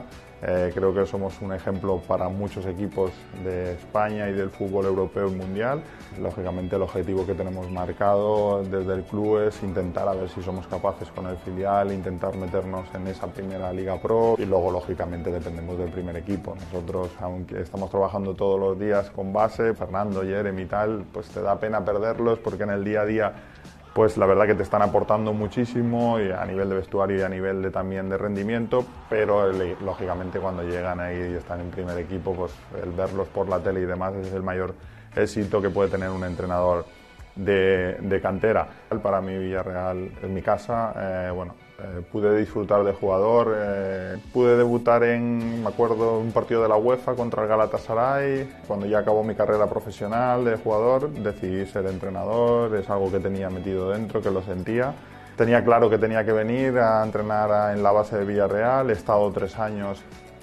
Creo que somos un ejemplo para muchos equipos de España y del fútbol europeo y mundial. Lógicamente el objetivo que tenemos marcado desde el club es intentar a ver si somos capaces con el filial, intentar meternos en esa primera Liga Pro y luego lógicamente dependemos del primer equipo. Nosotros, aunque estamos trabajando todos los días con base, Fernando, Jeremy y tal, pues te da pena perderlos porque en el día a día pues la verdad que te están aportando muchísimo y a nivel de vestuario y a nivel también de rendimiento, pero lógicamente cuando llegan ahí y están en primer equipo, pues el verlos por la tele y demás es el mayor éxito que puede tener un entrenador de cantera. Para mí Villarreal es mi casa, pude disfrutar de jugador, pude debutar me acuerdo, un partido de la UEFA contra el Galatasaray. Cuando ya acabó mi carrera profesional de jugador, decidí ser entrenador, es algo que tenía metido dentro, que lo sentía. Tenía claro que tenía que venir a entrenar en la base de Villarreal, he estado 3 años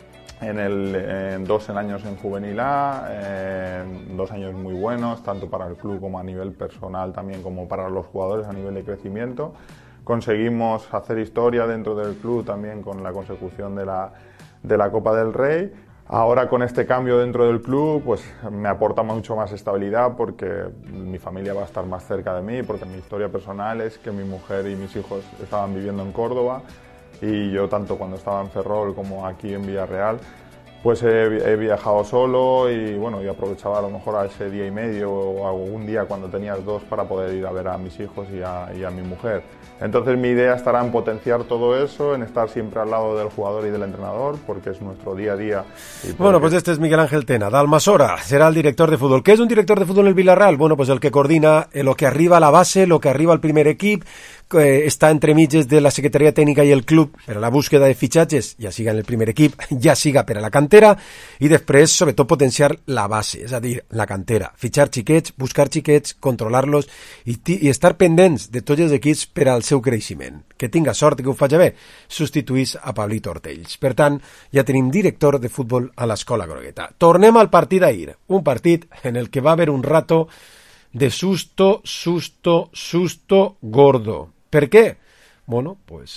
2 años en Juvenil A, 2 años muy buenos, tanto para el club como a nivel personal, también como para los jugadores a nivel de crecimiento. Conseguimos hacer historia dentro del club también con la consecución de la Copa del Rey. Ahora con este cambio dentro del club pues me aporta mucho más estabilidad porque mi familia va a estar más cerca de mí, porque mi historia personal es que mi mujer y mis hijos estaban viviendo en Córdoba y yo tanto cuando estaba en Ferrol como aquí en Villarreal pues he viajado solo y bueno, y aprovechaba a lo mejor a ese día y medio o algún día cuando tenías 2 para poder ir a ver a mis hijos y a mi mujer. Entonces mi idea estará en potenciar todo eso, en estar siempre al lado del jugador y del entrenador, porque es nuestro día a día. Bueno, pues este es Miguel Ángel Tena, d'Almassora, será el director de fútbol. ¿Qué es un director de fútbol en el Villarreal? Bueno, pues el que coordina lo que arriba a la base, lo que arriba al primer equip, està entre mitges de la Secretaria Tècnica i el club per a la búsqueda de fitxatges, ja siga en el primer equip, ja siga per a la cantera, i després, sobretot, potenciar la base, és a dir, la cantera. Fitxar xiquets, buscar xiquets, controlar-los i estar pendents de tots els equips per al seu creixement. Que tinga sort, que ho faci bé, substituís a Pablito Ortells. Per tant, ja tenim director de futbol a l'Escola Grogueta. Tornem al partit d'ahir, un partit en el que va haver un rato de susto gordo. ¿Per què? Bueno, pues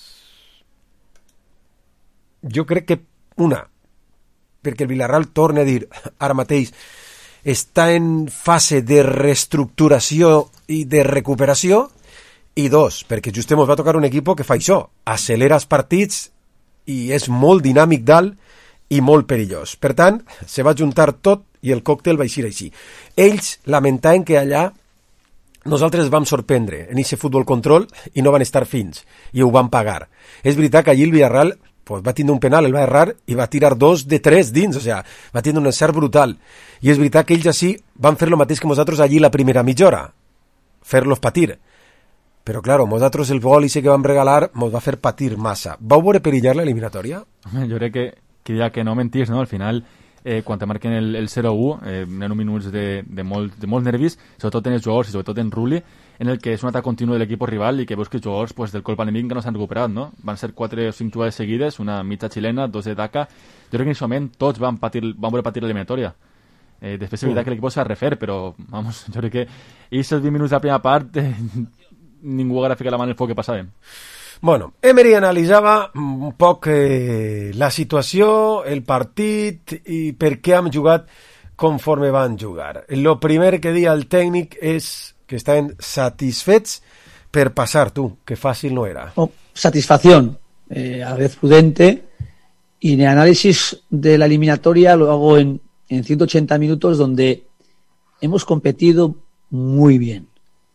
jo crec que perquè el Villarreal, torna a dir, ara mateix està en fase de reestructuració i de recuperació, i 2, perquè just ens va tocar un equip que fa això, acelera els partits i és molt dinàmic dalt i molt perillós. Per tant, se va juntar tot i el còctel va eixir així. Ells lamentaven que allà nosaltres vam sorprendre en aquest futbol control i no van estar fins, i ho van pagar. És veritat que allí el Villarreal pues, va tindre un penal, el va errar i va tirar 2 de 3 dins, o sea, va tindre un encert brutal. I és veritat que ells així van fer el mateix que nosaltres allí la primera mitja hora, fer-los patir. Però, claro, nosaltres el gol que vam regalar ens va fer patir massa. Vau veure perillar l'eliminatòria? Jo crec que ja que no mentís, no? Al final, quan te marquen el 0-1, eren minuts de molts nervis, sobretot en els jugadors i sobretot en Rulli, en el que és un atac continu de l'equip rival i que veus que els jugadors pues, del colp enemic que no s'han recuperat, no? Van ser 4 o 5 jugades seguides, una mitja xilena, 2 de taca. Jo crec que en aquest moment tots van voler patir l'eliminatòria. Després és veritat que l'equip s'ha de refer, però vamos, jo crec que aquests 20 minuts de la primera part ningú haguera ficat la mà en el foc que passàvem. Bueno, Emery analitzava un poc la situació, el partit i per què han jugat conforme van jugar. Lo primer que deia el tècnic és que estaven satisfets per passar, tú, que fácil no era. Satisfacción, a la vez prudente, y en el análisis de la eliminatoria lo hago en 180 minutos donde hemos competido muy bien.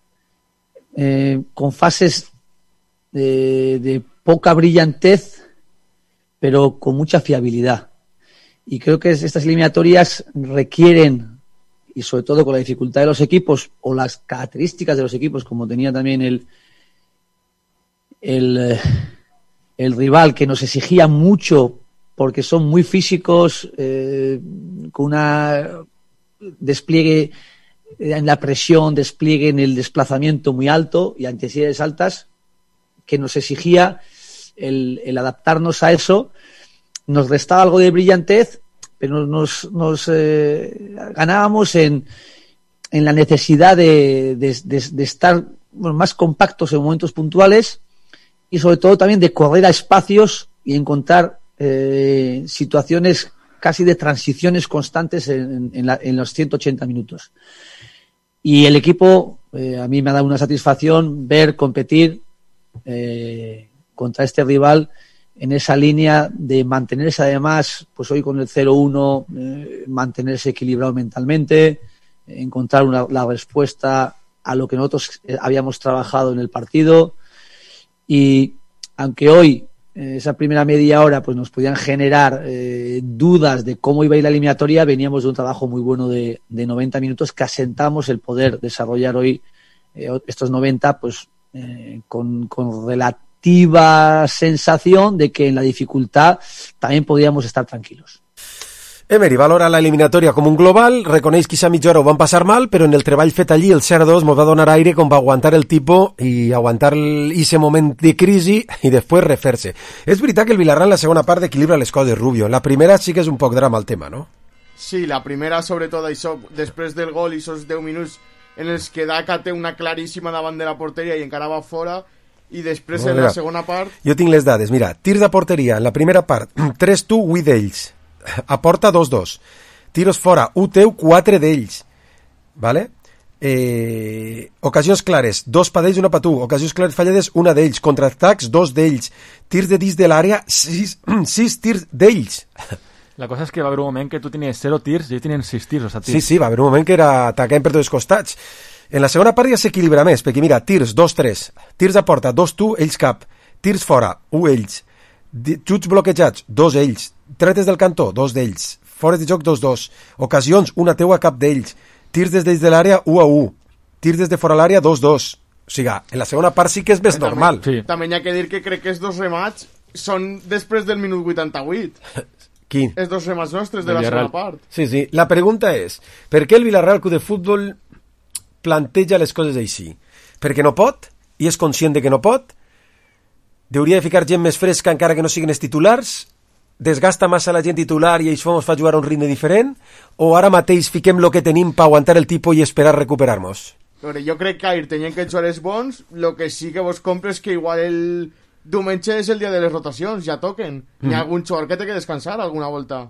Con fases de poca brillantez, pero con mucha fiabilidad. Y creo que estas eliminatorias requieren, y sobre todo con la dificultad de los equipos o las características de los equipos, como tenía también el rival, que nos exigía mucho porque son muy físicos, con una despliegue en la presión, despliegue en el desplazamiento muy alto y intensidades altas, que nos exigía el adaptarnos a eso. Nos restaba algo de brillantez, pero nos ganábamos en la necesidad de estar más compactos en momentos puntuales y sobre todo también de correr a espacios y encontrar situaciones casi de transiciones constantes en los 180 minutos. Y el equipo, a mí me ha dado una satisfacción ver competir contra este rival en esa línea de mantenerse además, pues hoy con el 0-1, mantenerse equilibrado mentalmente, encontrar la respuesta a lo que nosotros habíamos trabajado en el partido. Y aunque hoy esa primera media hora pues nos podían generar dudas de cómo iba a ir la eliminatoria, veníamos de un trabajo muy bueno de 90 minutos que asentamos el poder desarrollar hoy estos 90 pues con relativa sensación de que en la dificultad también podíamos estar tranquilos. Emery valora la eliminatòria com un global, reconeix que a mitja hora ho van passar mal, però en el treball fet allí el 0-2 mos va donar aire com va aguantar el tipo i aguantar ese moment de crisi i després refer-se. És veritat que el Villarreal en la segona part equilibra les coses, Rubio. En la primera sí que és un poc drama el tema, no? Sí, la primera sobretot això, després del gol i esos 10 minuts en els que Daka té una claríssima davant de la porteria i encara va fora, i després en la segona part... Jo tinc les dades, mira, tirs de porteria en la primera part, 3 tu, 8 d'ells. A porta 2-2, tiros fora 1 teu, 4 d'ells, vale? Ocasions clares, 2 pa d'ells, 1 pa tu, ocasions clares fallades, 1 d'ells, contraatacs, 2 d'ells, tirs de dins de l'àrea, 6 tirs d'ells. La cosa és que va haver un moment que tu tenies 0 tirs i ells tenien 6 tirs, o sigui, Sí, va haver un moment que era atacant per tots els costats. En la segona part ja s'equilibra més, perquè mira, tirs 2-3, tirs a porta 2 tu, ells cap, tirs fora 1 ells, xuts bloquejats 2 ells, tretes del cantó, 2 d'ells, fores de joc 2-2, ocasions, una teua cap d'ells, tirs des de l'àrea 1-1, tirs des de fora l'àrea 2-2. O sigui, en la segona part sí que és més normal. També hi ha que dir que crec que els 2 remats són després del minut 88. Quin? Els 2 remats nostres de la segona part. Sí. La pregunta és, per què el Villarreal Club de Futbol planteja les coses així? Perquè no pot? I és conscient de que no pot? Hauria de ficar gent més fresca encara que no siguin els titulars? Desgasta massa la gent titular i això ens fa jugar a un ritme diferent? O ara mateix fiquem el que tenim per aguantar el tipus i esperar recuperar-nos? Jo crec que ahir tenien que jugar bons, el que sí que vos compres que igual el diumenge és el dia de les rotacions, ja toquen. Hi ha algun jugador que té que descansar alguna volta.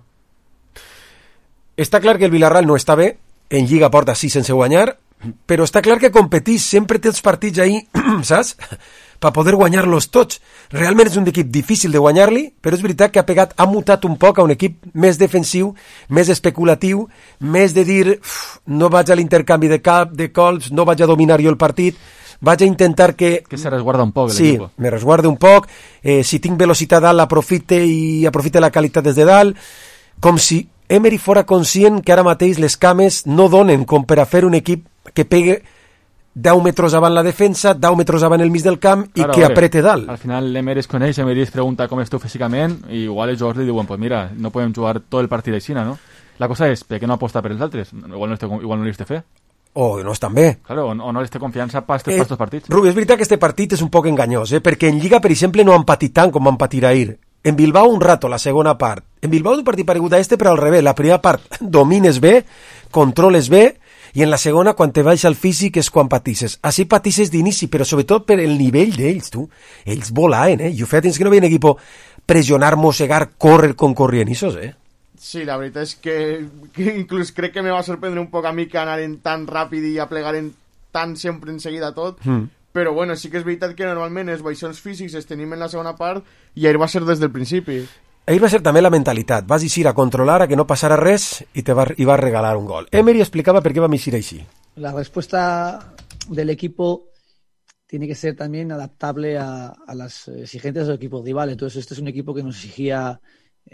Està clar que el Villarreal no està bé, en Lliga porta 6 sense guanyar, però està clar que competís, sempre té els partits ahí, saps? Per poder guanyar-los tots. Realment és un equip difícil de guanyar-li, però és veritat que ha mutat un poc a un equip més defensiu, més especulatiu, més de dir, no vaig a l'intercanvi de colps, no vaig a dominar jo el partit, vaig a intentar que se resguarda un poc l'equip. Sí, me resguarde un poc, si tinc velocitat dalt l'aprofite i aprofite la qualitat des de dalt, com si Emery fora conscient que ara mateix les cames no donen com per a fer un equip que pegue 10 metres avant la defensa, 10 metres avant el mig del camp i que aprete dalt. Al final l'Emery es coneix, Emery es pregunta com esteu físicament i igual els jugadors li diuen, pues mira, no podem jugar tot el partit així, no? La cosa és, per què no aposta per els altres? Igual no li té fe. O no estan bé. Claro, o no li té confiança per estos partits. Rubi, és veritat que este partit és un poc enganyós, perquè en Lliga, per exemple, no han patit tant com van patir ahir. En Bilbao un rato, la segona part. En Bilbao és un partit paregut a este, però al revés. La primera part domines bé, controles bé, i en la segona, quan te baixa el físic, és quan patisses. Així patisses d'inici, però sobretot per el nivell d'ells, tu. Ells volaven, I ho feia tens que no veien equipo pressionar, mossegar, córrer com corrienissos, Sí, la veritat és que inclús crec que me va sorprendre un poc a mi que anaren tan ràpid i aplegaren tan sempre en seguida tot, però bueno, sí que és veritat que normalment els baixons físics els tenim en la segona part i ahir va ser des del principi. Ahir va ser també la mentalitat, vas eixir a controlar, a que no passara res i vas regalar un gol. Emery explicava per què vam eixir així. La respuesta del equipo tiene que ser también adaptable a las exigencias del equipo rival. Entonces este es un equipo que nos exigía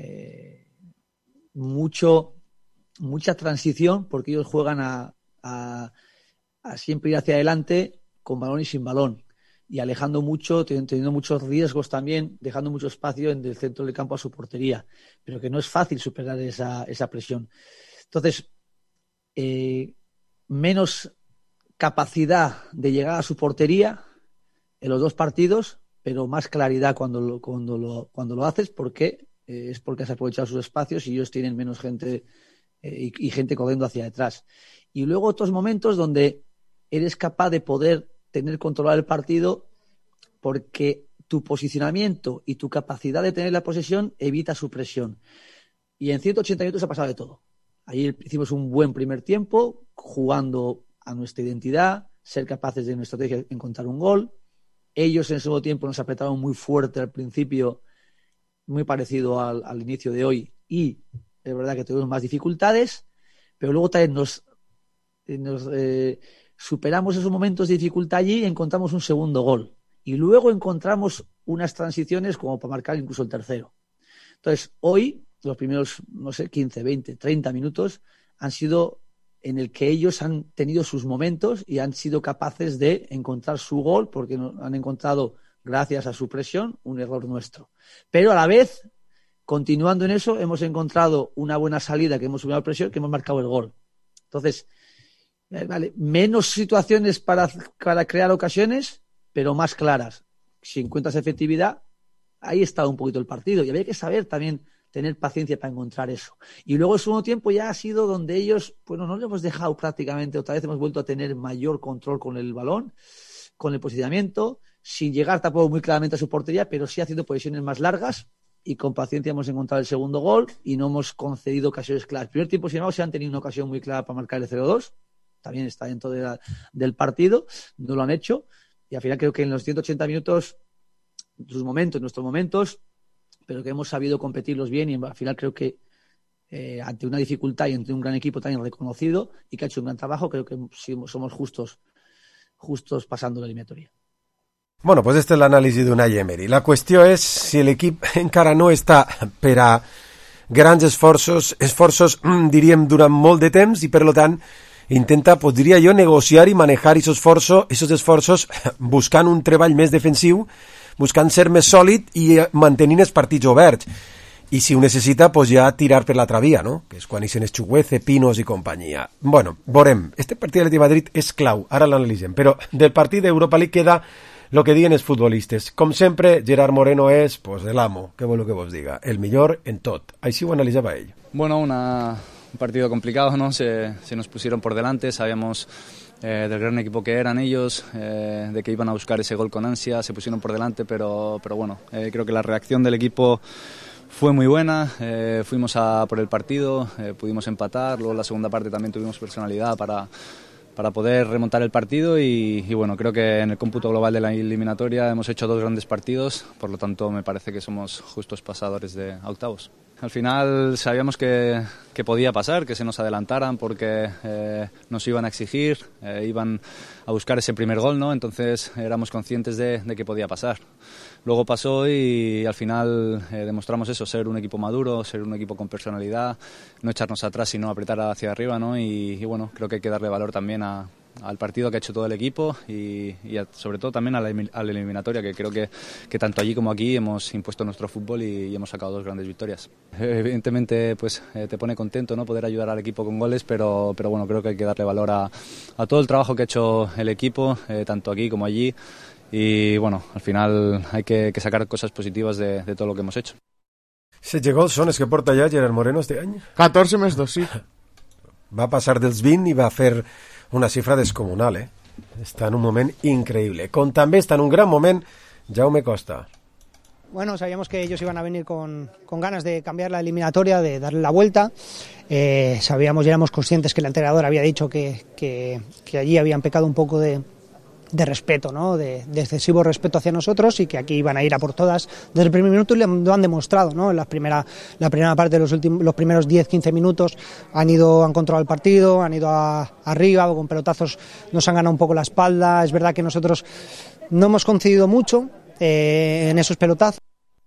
mucha transición, porque ellos juegan a siempre ir hacia adelante con balón y sin balón, y alejando mucho, teniendo muchos riesgos también, dejando mucho espacio en el centro del campo a su portería, pero que no es fácil superar esa presión. Entonces, menos capacidad de llegar a su portería en los dos partidos, pero más claridad cuando lo haces, porque es porque has aprovechado sus espacios y ellos tienen menos gente y gente corriendo hacia detrás. Y luego otros momentos donde eres capaz de poder tener controlado el partido porque tu posicionamiento y tu capacidad de tener la posesión evita su presión. Y en 180 minutos ha pasado de todo. Ahí hicimos un buen primer tiempo, jugando a nuestra identidad, ser capaces de nuestra estrategia encontrar un gol. Ellos en el segundo tiempo nos apretaron muy fuerte al principio, muy parecido al inicio de hoy, y es verdad que tuvimos más dificultades, pero luego también nos superamos esos momentos de dificultad allí y encontramos un segundo gol. Y luego encontramos unas transiciones como para marcar incluso el tercero. Entonces, hoy, los primeros, 15, 20, 30 minutos han sido en el que ellos han tenido sus momentos y han sido capaces de encontrar su gol, porque han encontrado, gracias a su presión, un error nuestro. Pero a la vez, continuando en eso, hemos encontrado una buena salida, que hemos subido la presión, que hemos marcado el gol. Entonces, menos situaciones para crear ocasiones, pero más claras. Si encuentras efectividad, ahí está un poquito el partido. Y había que saber también tener paciencia para encontrar eso. Y luego el segundo tiempo ya ha sido donde ellos, no le hemos dejado prácticamente, otra vez hemos vuelto a tener mayor control con el balón, con el posicionamiento, sin llegar tampoco muy claramente a su portería, pero sí haciendo posiciones más largas, y con paciencia hemos encontrado el segundo gol y no hemos concedido ocasiones claras. El primer tiempo, sin embargo, se han tenido una ocasión muy clara para marcar el 0-2, también está dentro del partido, no lo han hecho, y al final creo que en los 180 minutos, nuestros momentos, pero que hemos sabido competirlos bien, y al final creo que ante una dificultad y ante un gran equipo también reconocido y que ha hecho un gran trabajo, creo que somos justos pasando la eliminatoria. Bueno, pues este és l'anàlisi d'Unai Emery. La qüestió és si l'equip encara no està per a grans esforços, diríem, durant molt de temps, i per tant intenta, diria jo, negociar i manejar esos esforços buscant un treball més defensiu, buscant ser més sòlid i mantenint els partits oberts. I si ho necessita, ja tirar per l'altra via, no? Que és quan ixen Chuguece, Pinos i companyia. Bueno, veurem. Este partit de l'Atlètic de Madrid és clau, ara l'analitzem, però del partit d'Europa League queda lo que diuen els futbolistes. Com sempre, Gerard Moreno és, el amo, què vol que vos diga, el millor en tot. Així ho analitzava ell. Bueno, un partido complicado, ¿no? Se nos pusieron por delante, sabíamos del gran equipo que eran ellos, de que iban a buscar ese gol con ansia, se pusieron por delante, pero bueno, creo que la reacción del equipo fue muy buena, fuimos a por el partido, pudimos empatar, luego en la segunda parte también tuvimos personalidad para poder remontar el partido y bueno, creo que en el cómputo global de la eliminatoria hemos hecho 2 grandes partidos, por lo tanto me parece que somos justos pasadores a octavos. Al final sabíamos que podía pasar, que se nos adelantaran porque nos iban a exigir, iban a buscar ese primer gol, ¿no? Entonces éramos conscientes de que podía pasar. Luego pasó y al final demostramos eso, ser un equipo maduro, ser un equipo con personalidad, no echarnos atrás sino apretar hacia arriba, ¿no? Y bueno, creo que hay que darle valor también al partido que ha hecho todo el equipo y sobre todo también a la eliminatoria, que creo que tanto allí como aquí hemos impuesto nuestro fútbol y hemos sacado 2 grandes victorias. Evidentemente te pone contento, ¿no? Poder ayudar al equipo con goles, pero bueno, creo que hay que darle valor a todo el trabajo que ha hecho el equipo, tanto aquí como allí, y bueno, al final hay que sacar cosas positivas de todo lo que hemos hecho. 16 gols són els que porta ja Gerard Moreno este any? 14 més 2, sí. Va passar dels 20 i va fer una cifra descomunal, Està en un moment increíble. Con també està en un gran moment Jaume Costa. Bueno, sabíamos que ellos iban a venir con ganas de cambiar la eliminatoria, de darle la vuelta. Sabíamos y éramos conscientes que el entrenador había dicho que allí habían pecado un poco de respeto, ¿no? De excesivo respeto hacia nosotros, y que aquí iban a ir a por todas desde el primer minuto, y lo han demostrado, ¿no? En la primera parte de los primeros 10-15 minutos han controlado el partido, han ido arriba, con pelotazos nos han ganado un poco la espalda. Es verdad que nosotros no hemos concedido mucho en esos pelotazos.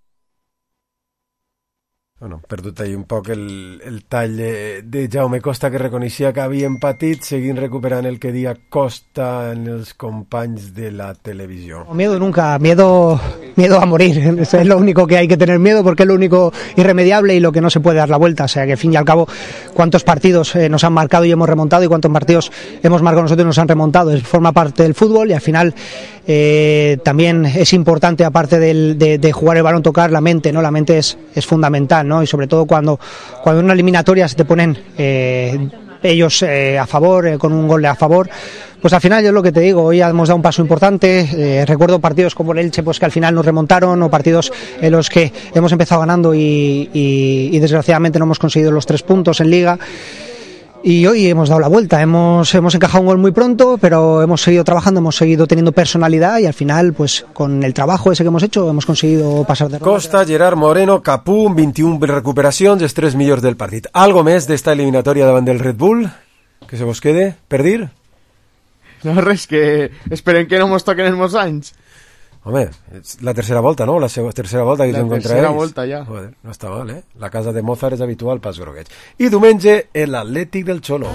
Bueno, perdut ahí un poc el tall de Jaume Costa, que reconeixia que havien patit, seguint recuperant el que dia Costa en els companys de la televisió. Miedo nunca, miedo a morir, eso es lo único que hay que tener miedo, porque es lo único irremediable y lo que no se puede dar la vuelta. O sea que al fin y al cabo, cuántos partidos nos han marcado y hemos remontado, y cuántos partidos hemos marcado nosotros y nos han remontado. Forma parte del fútbol, y al final también es importante, aparte de jugar el balón, tocar la mente, ¿no? La mente es fundamental, ¿no? Y sobre todo cuando en una eliminatoria se te ponen ellos a favor, con un gol a favor, Pues al final yo es lo que te digo, hoy hemos dado un paso importante, recuerdo partidos como el Elche pues que al final nos remontaron, o partidos en los que hemos empezado ganando y desgraciadamente no hemos conseguido los 3 puntos en Liga. Y hoy hemos dado la vuelta, hemos encajado un gol muy pronto, pero hemos seguido trabajando, hemos seguido teniendo personalidad y al final, pues con el trabajo ese que hemos hecho, hemos conseguido pasar de ronda. Costa, Gerard Moreno, Capú, 21 recuperacions, els 3 millors del partit. Algo més d'esta eliminatòria davant del Red Bull? Que se vos quede per dir? No, res, que esperem que no mos toquen els molts anys. Home, és la tercera volta, no? La tercera volta que ells contra ells. La tercera volta, ja. Joder, no està mal, eh? La casa de Mozart és habitual pels groguets. I diumenge, el Atlètic del Cholo.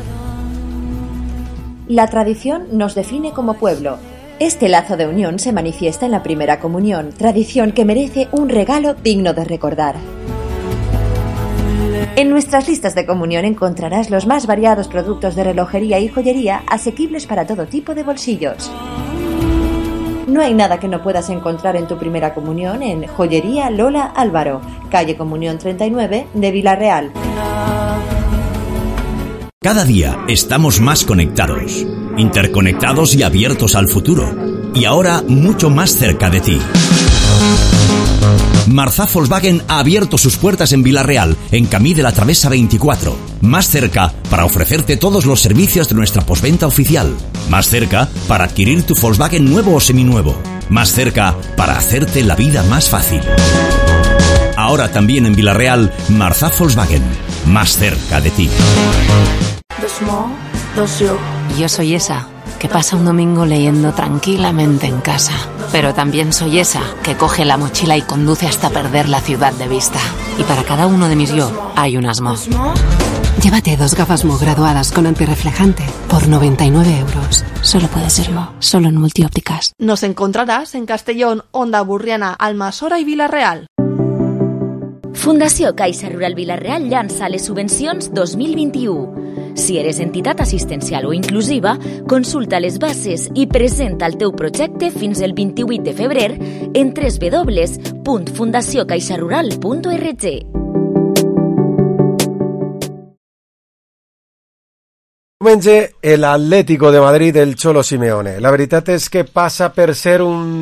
La tradición nos define como pueblo. Este lazo de unión se manifiesta en la primera comunión, tradición que merece un regalo digno de recordar. En nuestras listas de comunión encontrarás los más variados productos de relojería y joyería asequibles para todo tipo de bolsillos. No hay nada que no puedas encontrar en tu primera comunión en Joyería Lola Álvaro, calle Comunión 39 de Villarreal. Cada día estamos más conectados, interconectados y abiertos al futuro. Y ahora mucho más cerca de ti. Marzá Volkswagen ha abierto sus puertas en Villarreal, en Camí de la Travesa 24. Más cerca para ofrecerte todos los servicios de nuestra postventa oficial. Más cerca para adquirir tu Volkswagen nuevo o seminuevo. Más cerca para hacerte la vida más fácil. Ahora también en Villarreal, Marzá Volkswagen. Más cerca de ti. Yo soy esa que pasa un domingo leyendo tranquilamente en casa. Pero también soy esa que coge la mochila y conduce hasta perder la ciudad de vista. Y para cada uno de mis yo hay un Asmo. Llévate 2 gafas Mo graduadas con antirreflejante por 99 euros. Solo puede ser Mo, solo en Multiópticas. Nos encontrarás en Castellón, Onda Burriana, Almassora i Vila-real. Fundació Caixa Rural Vila-real llança les subvencions 2021. Si eres entitat assistencial o inclusiva, consulta les bases i presenta el teu projecte fins el 28 de febrer en www.fundaciocaixarural.org. Diumenge, l'Atlético de Madrid, el Cholo Simeone. La veritat és que passa per ser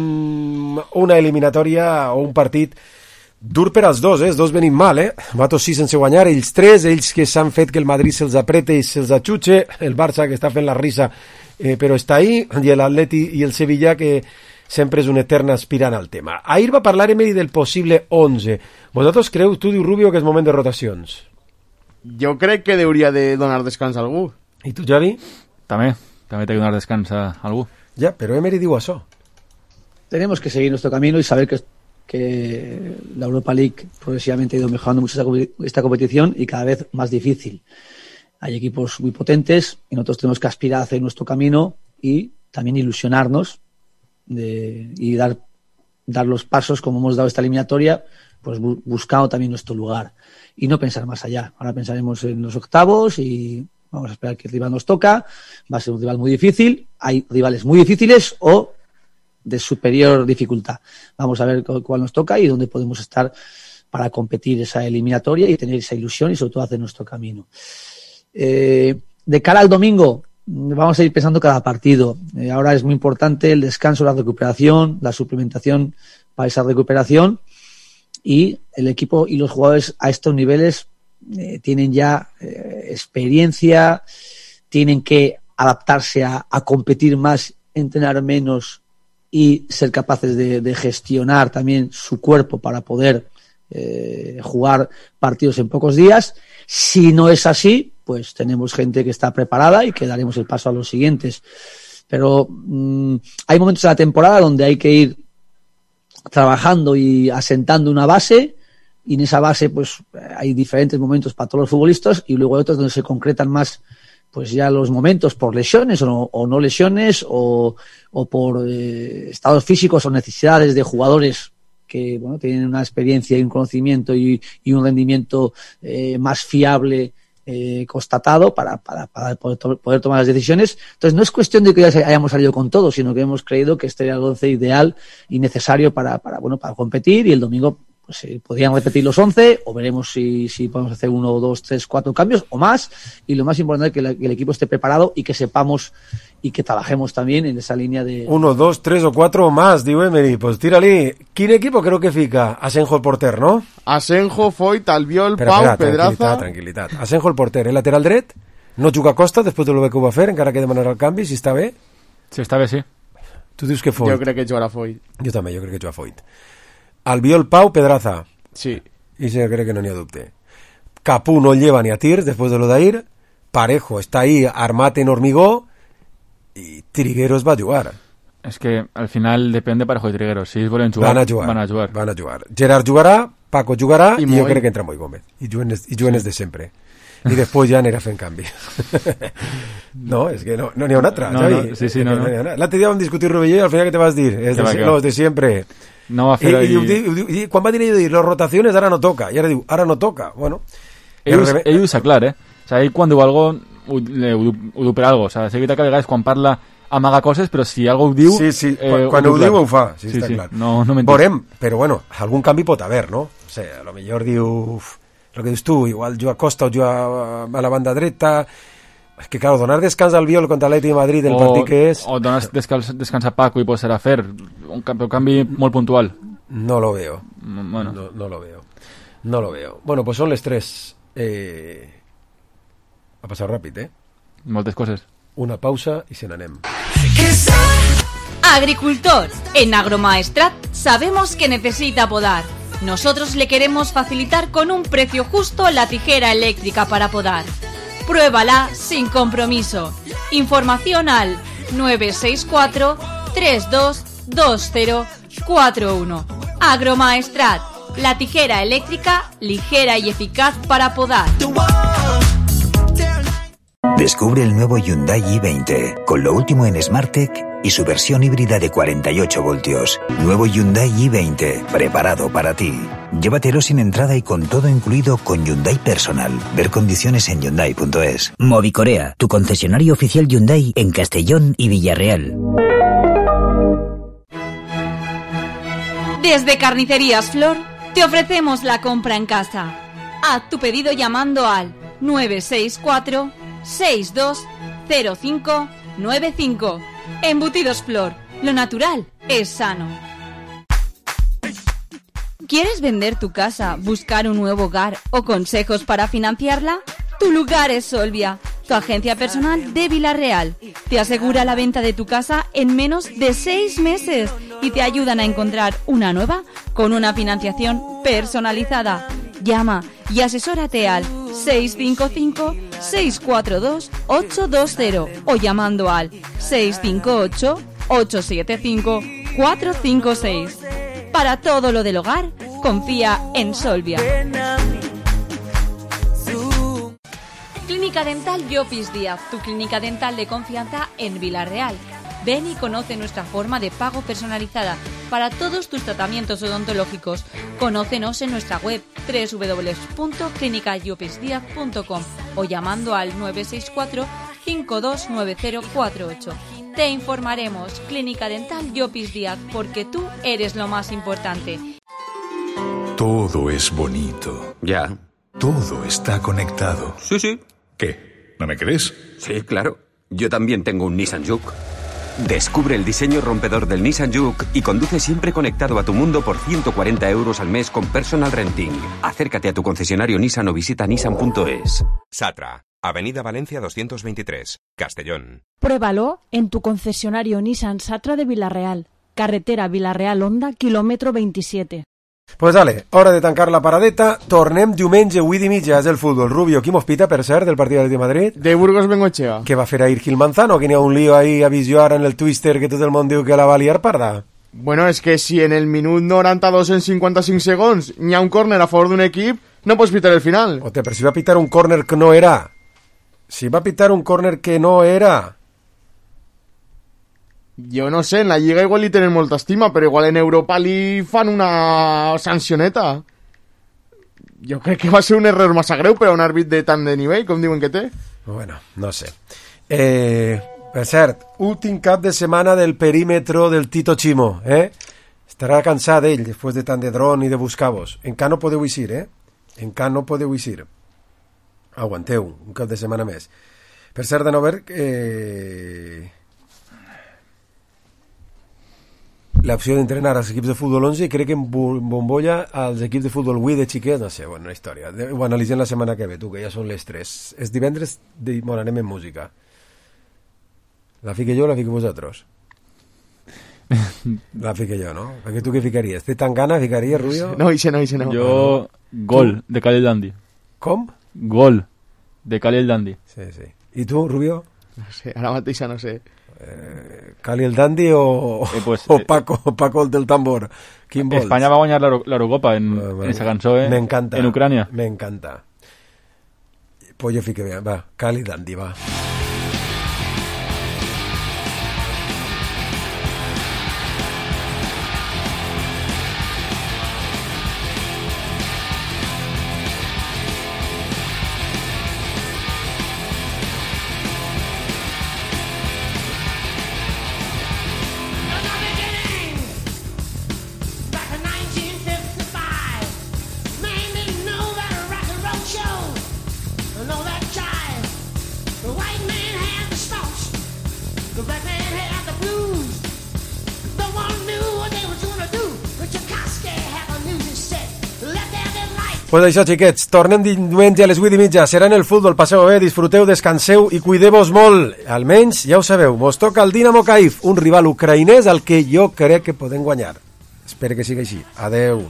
una eliminatòria o un partit dur per als dos, els dos venim mal, va tossir sense guanyar, ells 3, ells que s'han fet que el Madrid se'ls aprete i se'ls axutxe, el Barça que està fent la risa però està ahí, i l'Atleti i el Sevilla que sempre és un etern aspirant al tema. Ahir va parlar Emery del possible 11. Vosaltres creu, tu dius Rubio, que és moment de rotacions? Jo crec que hauria de donar descans a algú. I tu, Javi? També té que donar descans a algú. Ja, però Emery diu això. Tenemos que seguir nuestro camino y saber que la Europa League progresivamente ha ido mejorando mucho esta competición y cada vez más difícil. Hay equipos muy potentes y nosotros tenemos que aspirar a hacer nuestro camino y también ilusionarnos y dar los pasos como hemos dado esta eliminatoria, pues buscando también nuestro lugar y no pensar más allá. Ahora pensaremos en los octavos y vamos a esperar que el rival nos toca. Va a ser un rival muy difícil. Hay rivales muy difíciles o de superior dificultad. Vamos a ver cuál nos toca y dónde podemos estar para competir esa eliminatoria y tener esa ilusión y sobre todo hacer nuestro camino. De cara al domingo, vamos a ir pensando cada partido. Ahora es muy importante el descanso, la recuperación, la suplementación para esa recuperación, y el equipo y los jugadores a estos niveles tienen ya experiencia, tienen que adaptarse a competir más, entrenar menos y ser capaces de gestionar también su cuerpo para poder jugar partidos en pocos días. Si no es así, pues tenemos gente que está preparada y que daremos el paso a los siguientes. Pero hay momentos de la temporada donde hay que ir trabajando y asentando una base, y en esa base pues hay diferentes momentos para todos los futbolistas, y luego hay otros donde se concretan más pues ya los momentos por lesiones o no lesiones o por estados físicos o necesidades de jugadores que bueno tienen una experiencia y un conocimiento y un rendimiento más fiable, constatado para poder tomar las decisiones. Entonces no es cuestión de que ya hayamos salido con todo, sino que hemos creído que este era el 11 ideal y necesario para competir, y el domingo pues podrían repetir los 11 o veremos si podemos hacer 1, 2, 3, 4 cambios o más, y lo más importante es que el equipo esté preparado y que sepamos y que trabajemos también en esa línea de... 1, 2, 3 o 4 o más, diu Emery. Pues tira-li. Quin equipo creo que fica? Asenjo el porter, no? Asenjo, Foyt, Albiol, Pau, Pedraza... Tranquil·litat. Asenjo el porter, el lateral dret, no juga a Costa després de lo que ho va fer, encara que demanarà el canvi, si està bé. Sí, està bé, sí. Tu dius que Foyt? Jo crec que jugarà Foyt. Jo també, jo crec que jugarà Foyt. Albiol, Pau, Pedraza. Sí. I sí, crec que no n'hi ha dubte. Capú no lleva ni a tir després de lo d'ahir. Parejo està ahí armat en hormigó i Trigueros va jugar. És que al final depèn de Parejo i Trigueros. Si ells volen jugar, van a jugar. Gerard jugarà, Paco jugarà i jo crec que entra Moi Gómez. I juguen de sempre. I després ja anirà fent canvi. No, és que no n'hi ha un altre. No, sí, no. L'altre dia vam discutir Rovelló i al final què te vas dir? Los de siempre. No va fer I quan va dir ell, les rotacions ara no toca. I ara diu, ara no toca. Bueno. Ell ho deixa clar, O sigui, ell quan diu algo ho diu per algo. O sigui, s'evita que a vegades quan parla amaga coses, però si algo ho diu... Sí, quan ho diu ho fa. Sí, està clar. No veurem, però bueno, algun canvi pot haver, no? O sigui, a lo millor diu... Lo que dius tu, igual juga a Costa o juga a la banda dreta... És que, claro, donar descans al Viol contra l'Atlètic de Madrid, el partit que és... O donar descans a Paco i posar a fer un canvi molt puntual. No lo veo. Bueno. No lo veo. Bueno, pues son les 3. Ha passat ràpid, Moltes coses. Una pausa i se n'anem. Agricultor, en Agromaestrat sabemos que necesita podar. Nosotros le queremos facilitar con un precio justo la tijera eléctrica para podar. Pruébala sin compromiso. Información al 964 322041. Agromaestrat, la tijera eléctrica ligera y eficaz para podar. Descubre el nuevo Hyundai i20 con lo último en SmartTech y su versión híbrida de 48 voltios. Nuevo Hyundai i20, preparado para ti. Llévatelo sin entrada y con todo incluido con Hyundai Personal. Ver condiciones en Hyundai.es. Movicorea, tu concesionario oficial Hyundai en Castellón y Villarreal. Desde Carnicerías Flor te ofrecemos la compra en casa. Haz tu pedido llamando al 964 620595. Embutidos Flor, lo natural es sano. ¿Quieres vender tu casa, buscar un nuevo hogar o consejos para financiarla? Tu lugar es Solvia, tu agencia personal de Villarreal. Te asegura la venta de tu casa en menos de 6 meses y te ayudan a encontrar una nueva con una financiación personalizada. Llama y asesórate al 655-642-820 o llamando al 658-875-456. Para todo lo del hogar, confía en Solvia. Clínica Dental Llopis Díaz, tu clínica dental de confianza en Villarreal. Ven y conoce nuestra forma de pago personalizada para todos tus tratamientos odontológicos. Conócenos en nuestra web www.clinicallopisdiaz.com o llamando al 964 529048. Te informaremos. Clínica Dental Llopis Díaz, porque tú eres lo más importante. Todo es bonito. Ya. Todo está conectado. Sí. ¿Qué? ¿No me crees? Sí, claro. Yo también tengo un Nissan Juke. Descubre el diseño rompedor del Nissan Juke y conduce siempre conectado a tu mundo por 140 € al mes con personal renting. Acércate a tu concesionario Nissan o visita nissan.es. Satra, Avenida Valencia 223, Castellón. Pruébalo en tu concesionario Nissan Satra de Villarreal. Carretera Villarreal-Onda, kilómetro 27. Pues dale, hora de tancar la paradeta. Tornem diumenge, 8:30, és el futbol. Rubio, qui mos pita, per cert, del partit de Madrid? De Burgos Bengoechea. Què va fer ahir Gil Manzano? Que n'hi ha un lío ahí a visió ara en el Twister que tot el món diu que la va liar parda? Bueno, és que si en el minut 92 en 55 segons n'hi ha un córner a favor d'un equip, no pots pitar el final. Ote, però si va pitar un córner que no era. Si va pitar un córner que no era. Jo no sé, en la Lliga igual li tenen molta estima, però igual en Europa li fan una sancioneta. Jo crec que va ser un error massa greu per a un àrbit de tant de nivell, com diuen que té. Bueno, no sé. Per cert, últim cap de setmana del perímetro del Tito Chimo, Estarà cansat ell, després de tant de dron i de buscar-vos. Encara no podeu eixir, Encara no podeu eixir. Aguanteu, un cap de setmana més. Per cert, de no ver... l'opció d'entrenar als equips de futbol 11 i crec que en bombolla als equips de futbol Wii de xiquets, no sé, una història. Ho analitzem la setmana que ve, tu, que ja són les 3. És divendres, anem en música. La fique jo o la fique vosaltres? La fique jo, no? Perquè tu què ficaries? Té tan gana, ficaries, Rubio? No, ixe no. Jo, gol, de Khalil Dandy. Com? Gol, de Khalil Dandy. Sí. I tu, Rubio? No sé, ara mateixa no sé. Khalil Dandy o Paco el del tambor? Quin vols? Espanya va guanyar l'Eurocopa en esa cançó, M'encanta. En Ucrània. M'encanta. Pues jo fique bé, va, Khalil Dandy, va. Pues això, xiquets, tornem diumenge a les 8:30. Serà en el futbol, passeu bé, disfruteu, descanseu i cuideu-vos molt. Almenys, ja ho sabeu, mos toca el Dinamo Kyiv, un rival ucraïnès al que jo crec que podem guanyar. Espero que sigui així. Adeu.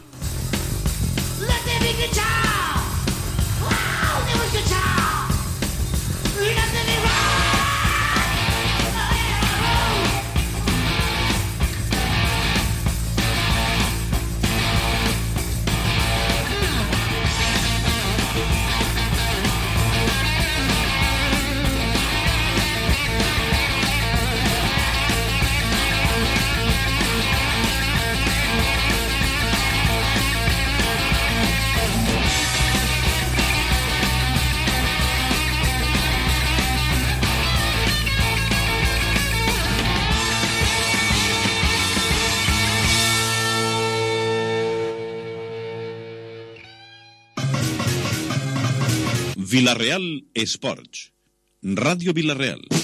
Villarreal Esports. Ràdio Villarreal.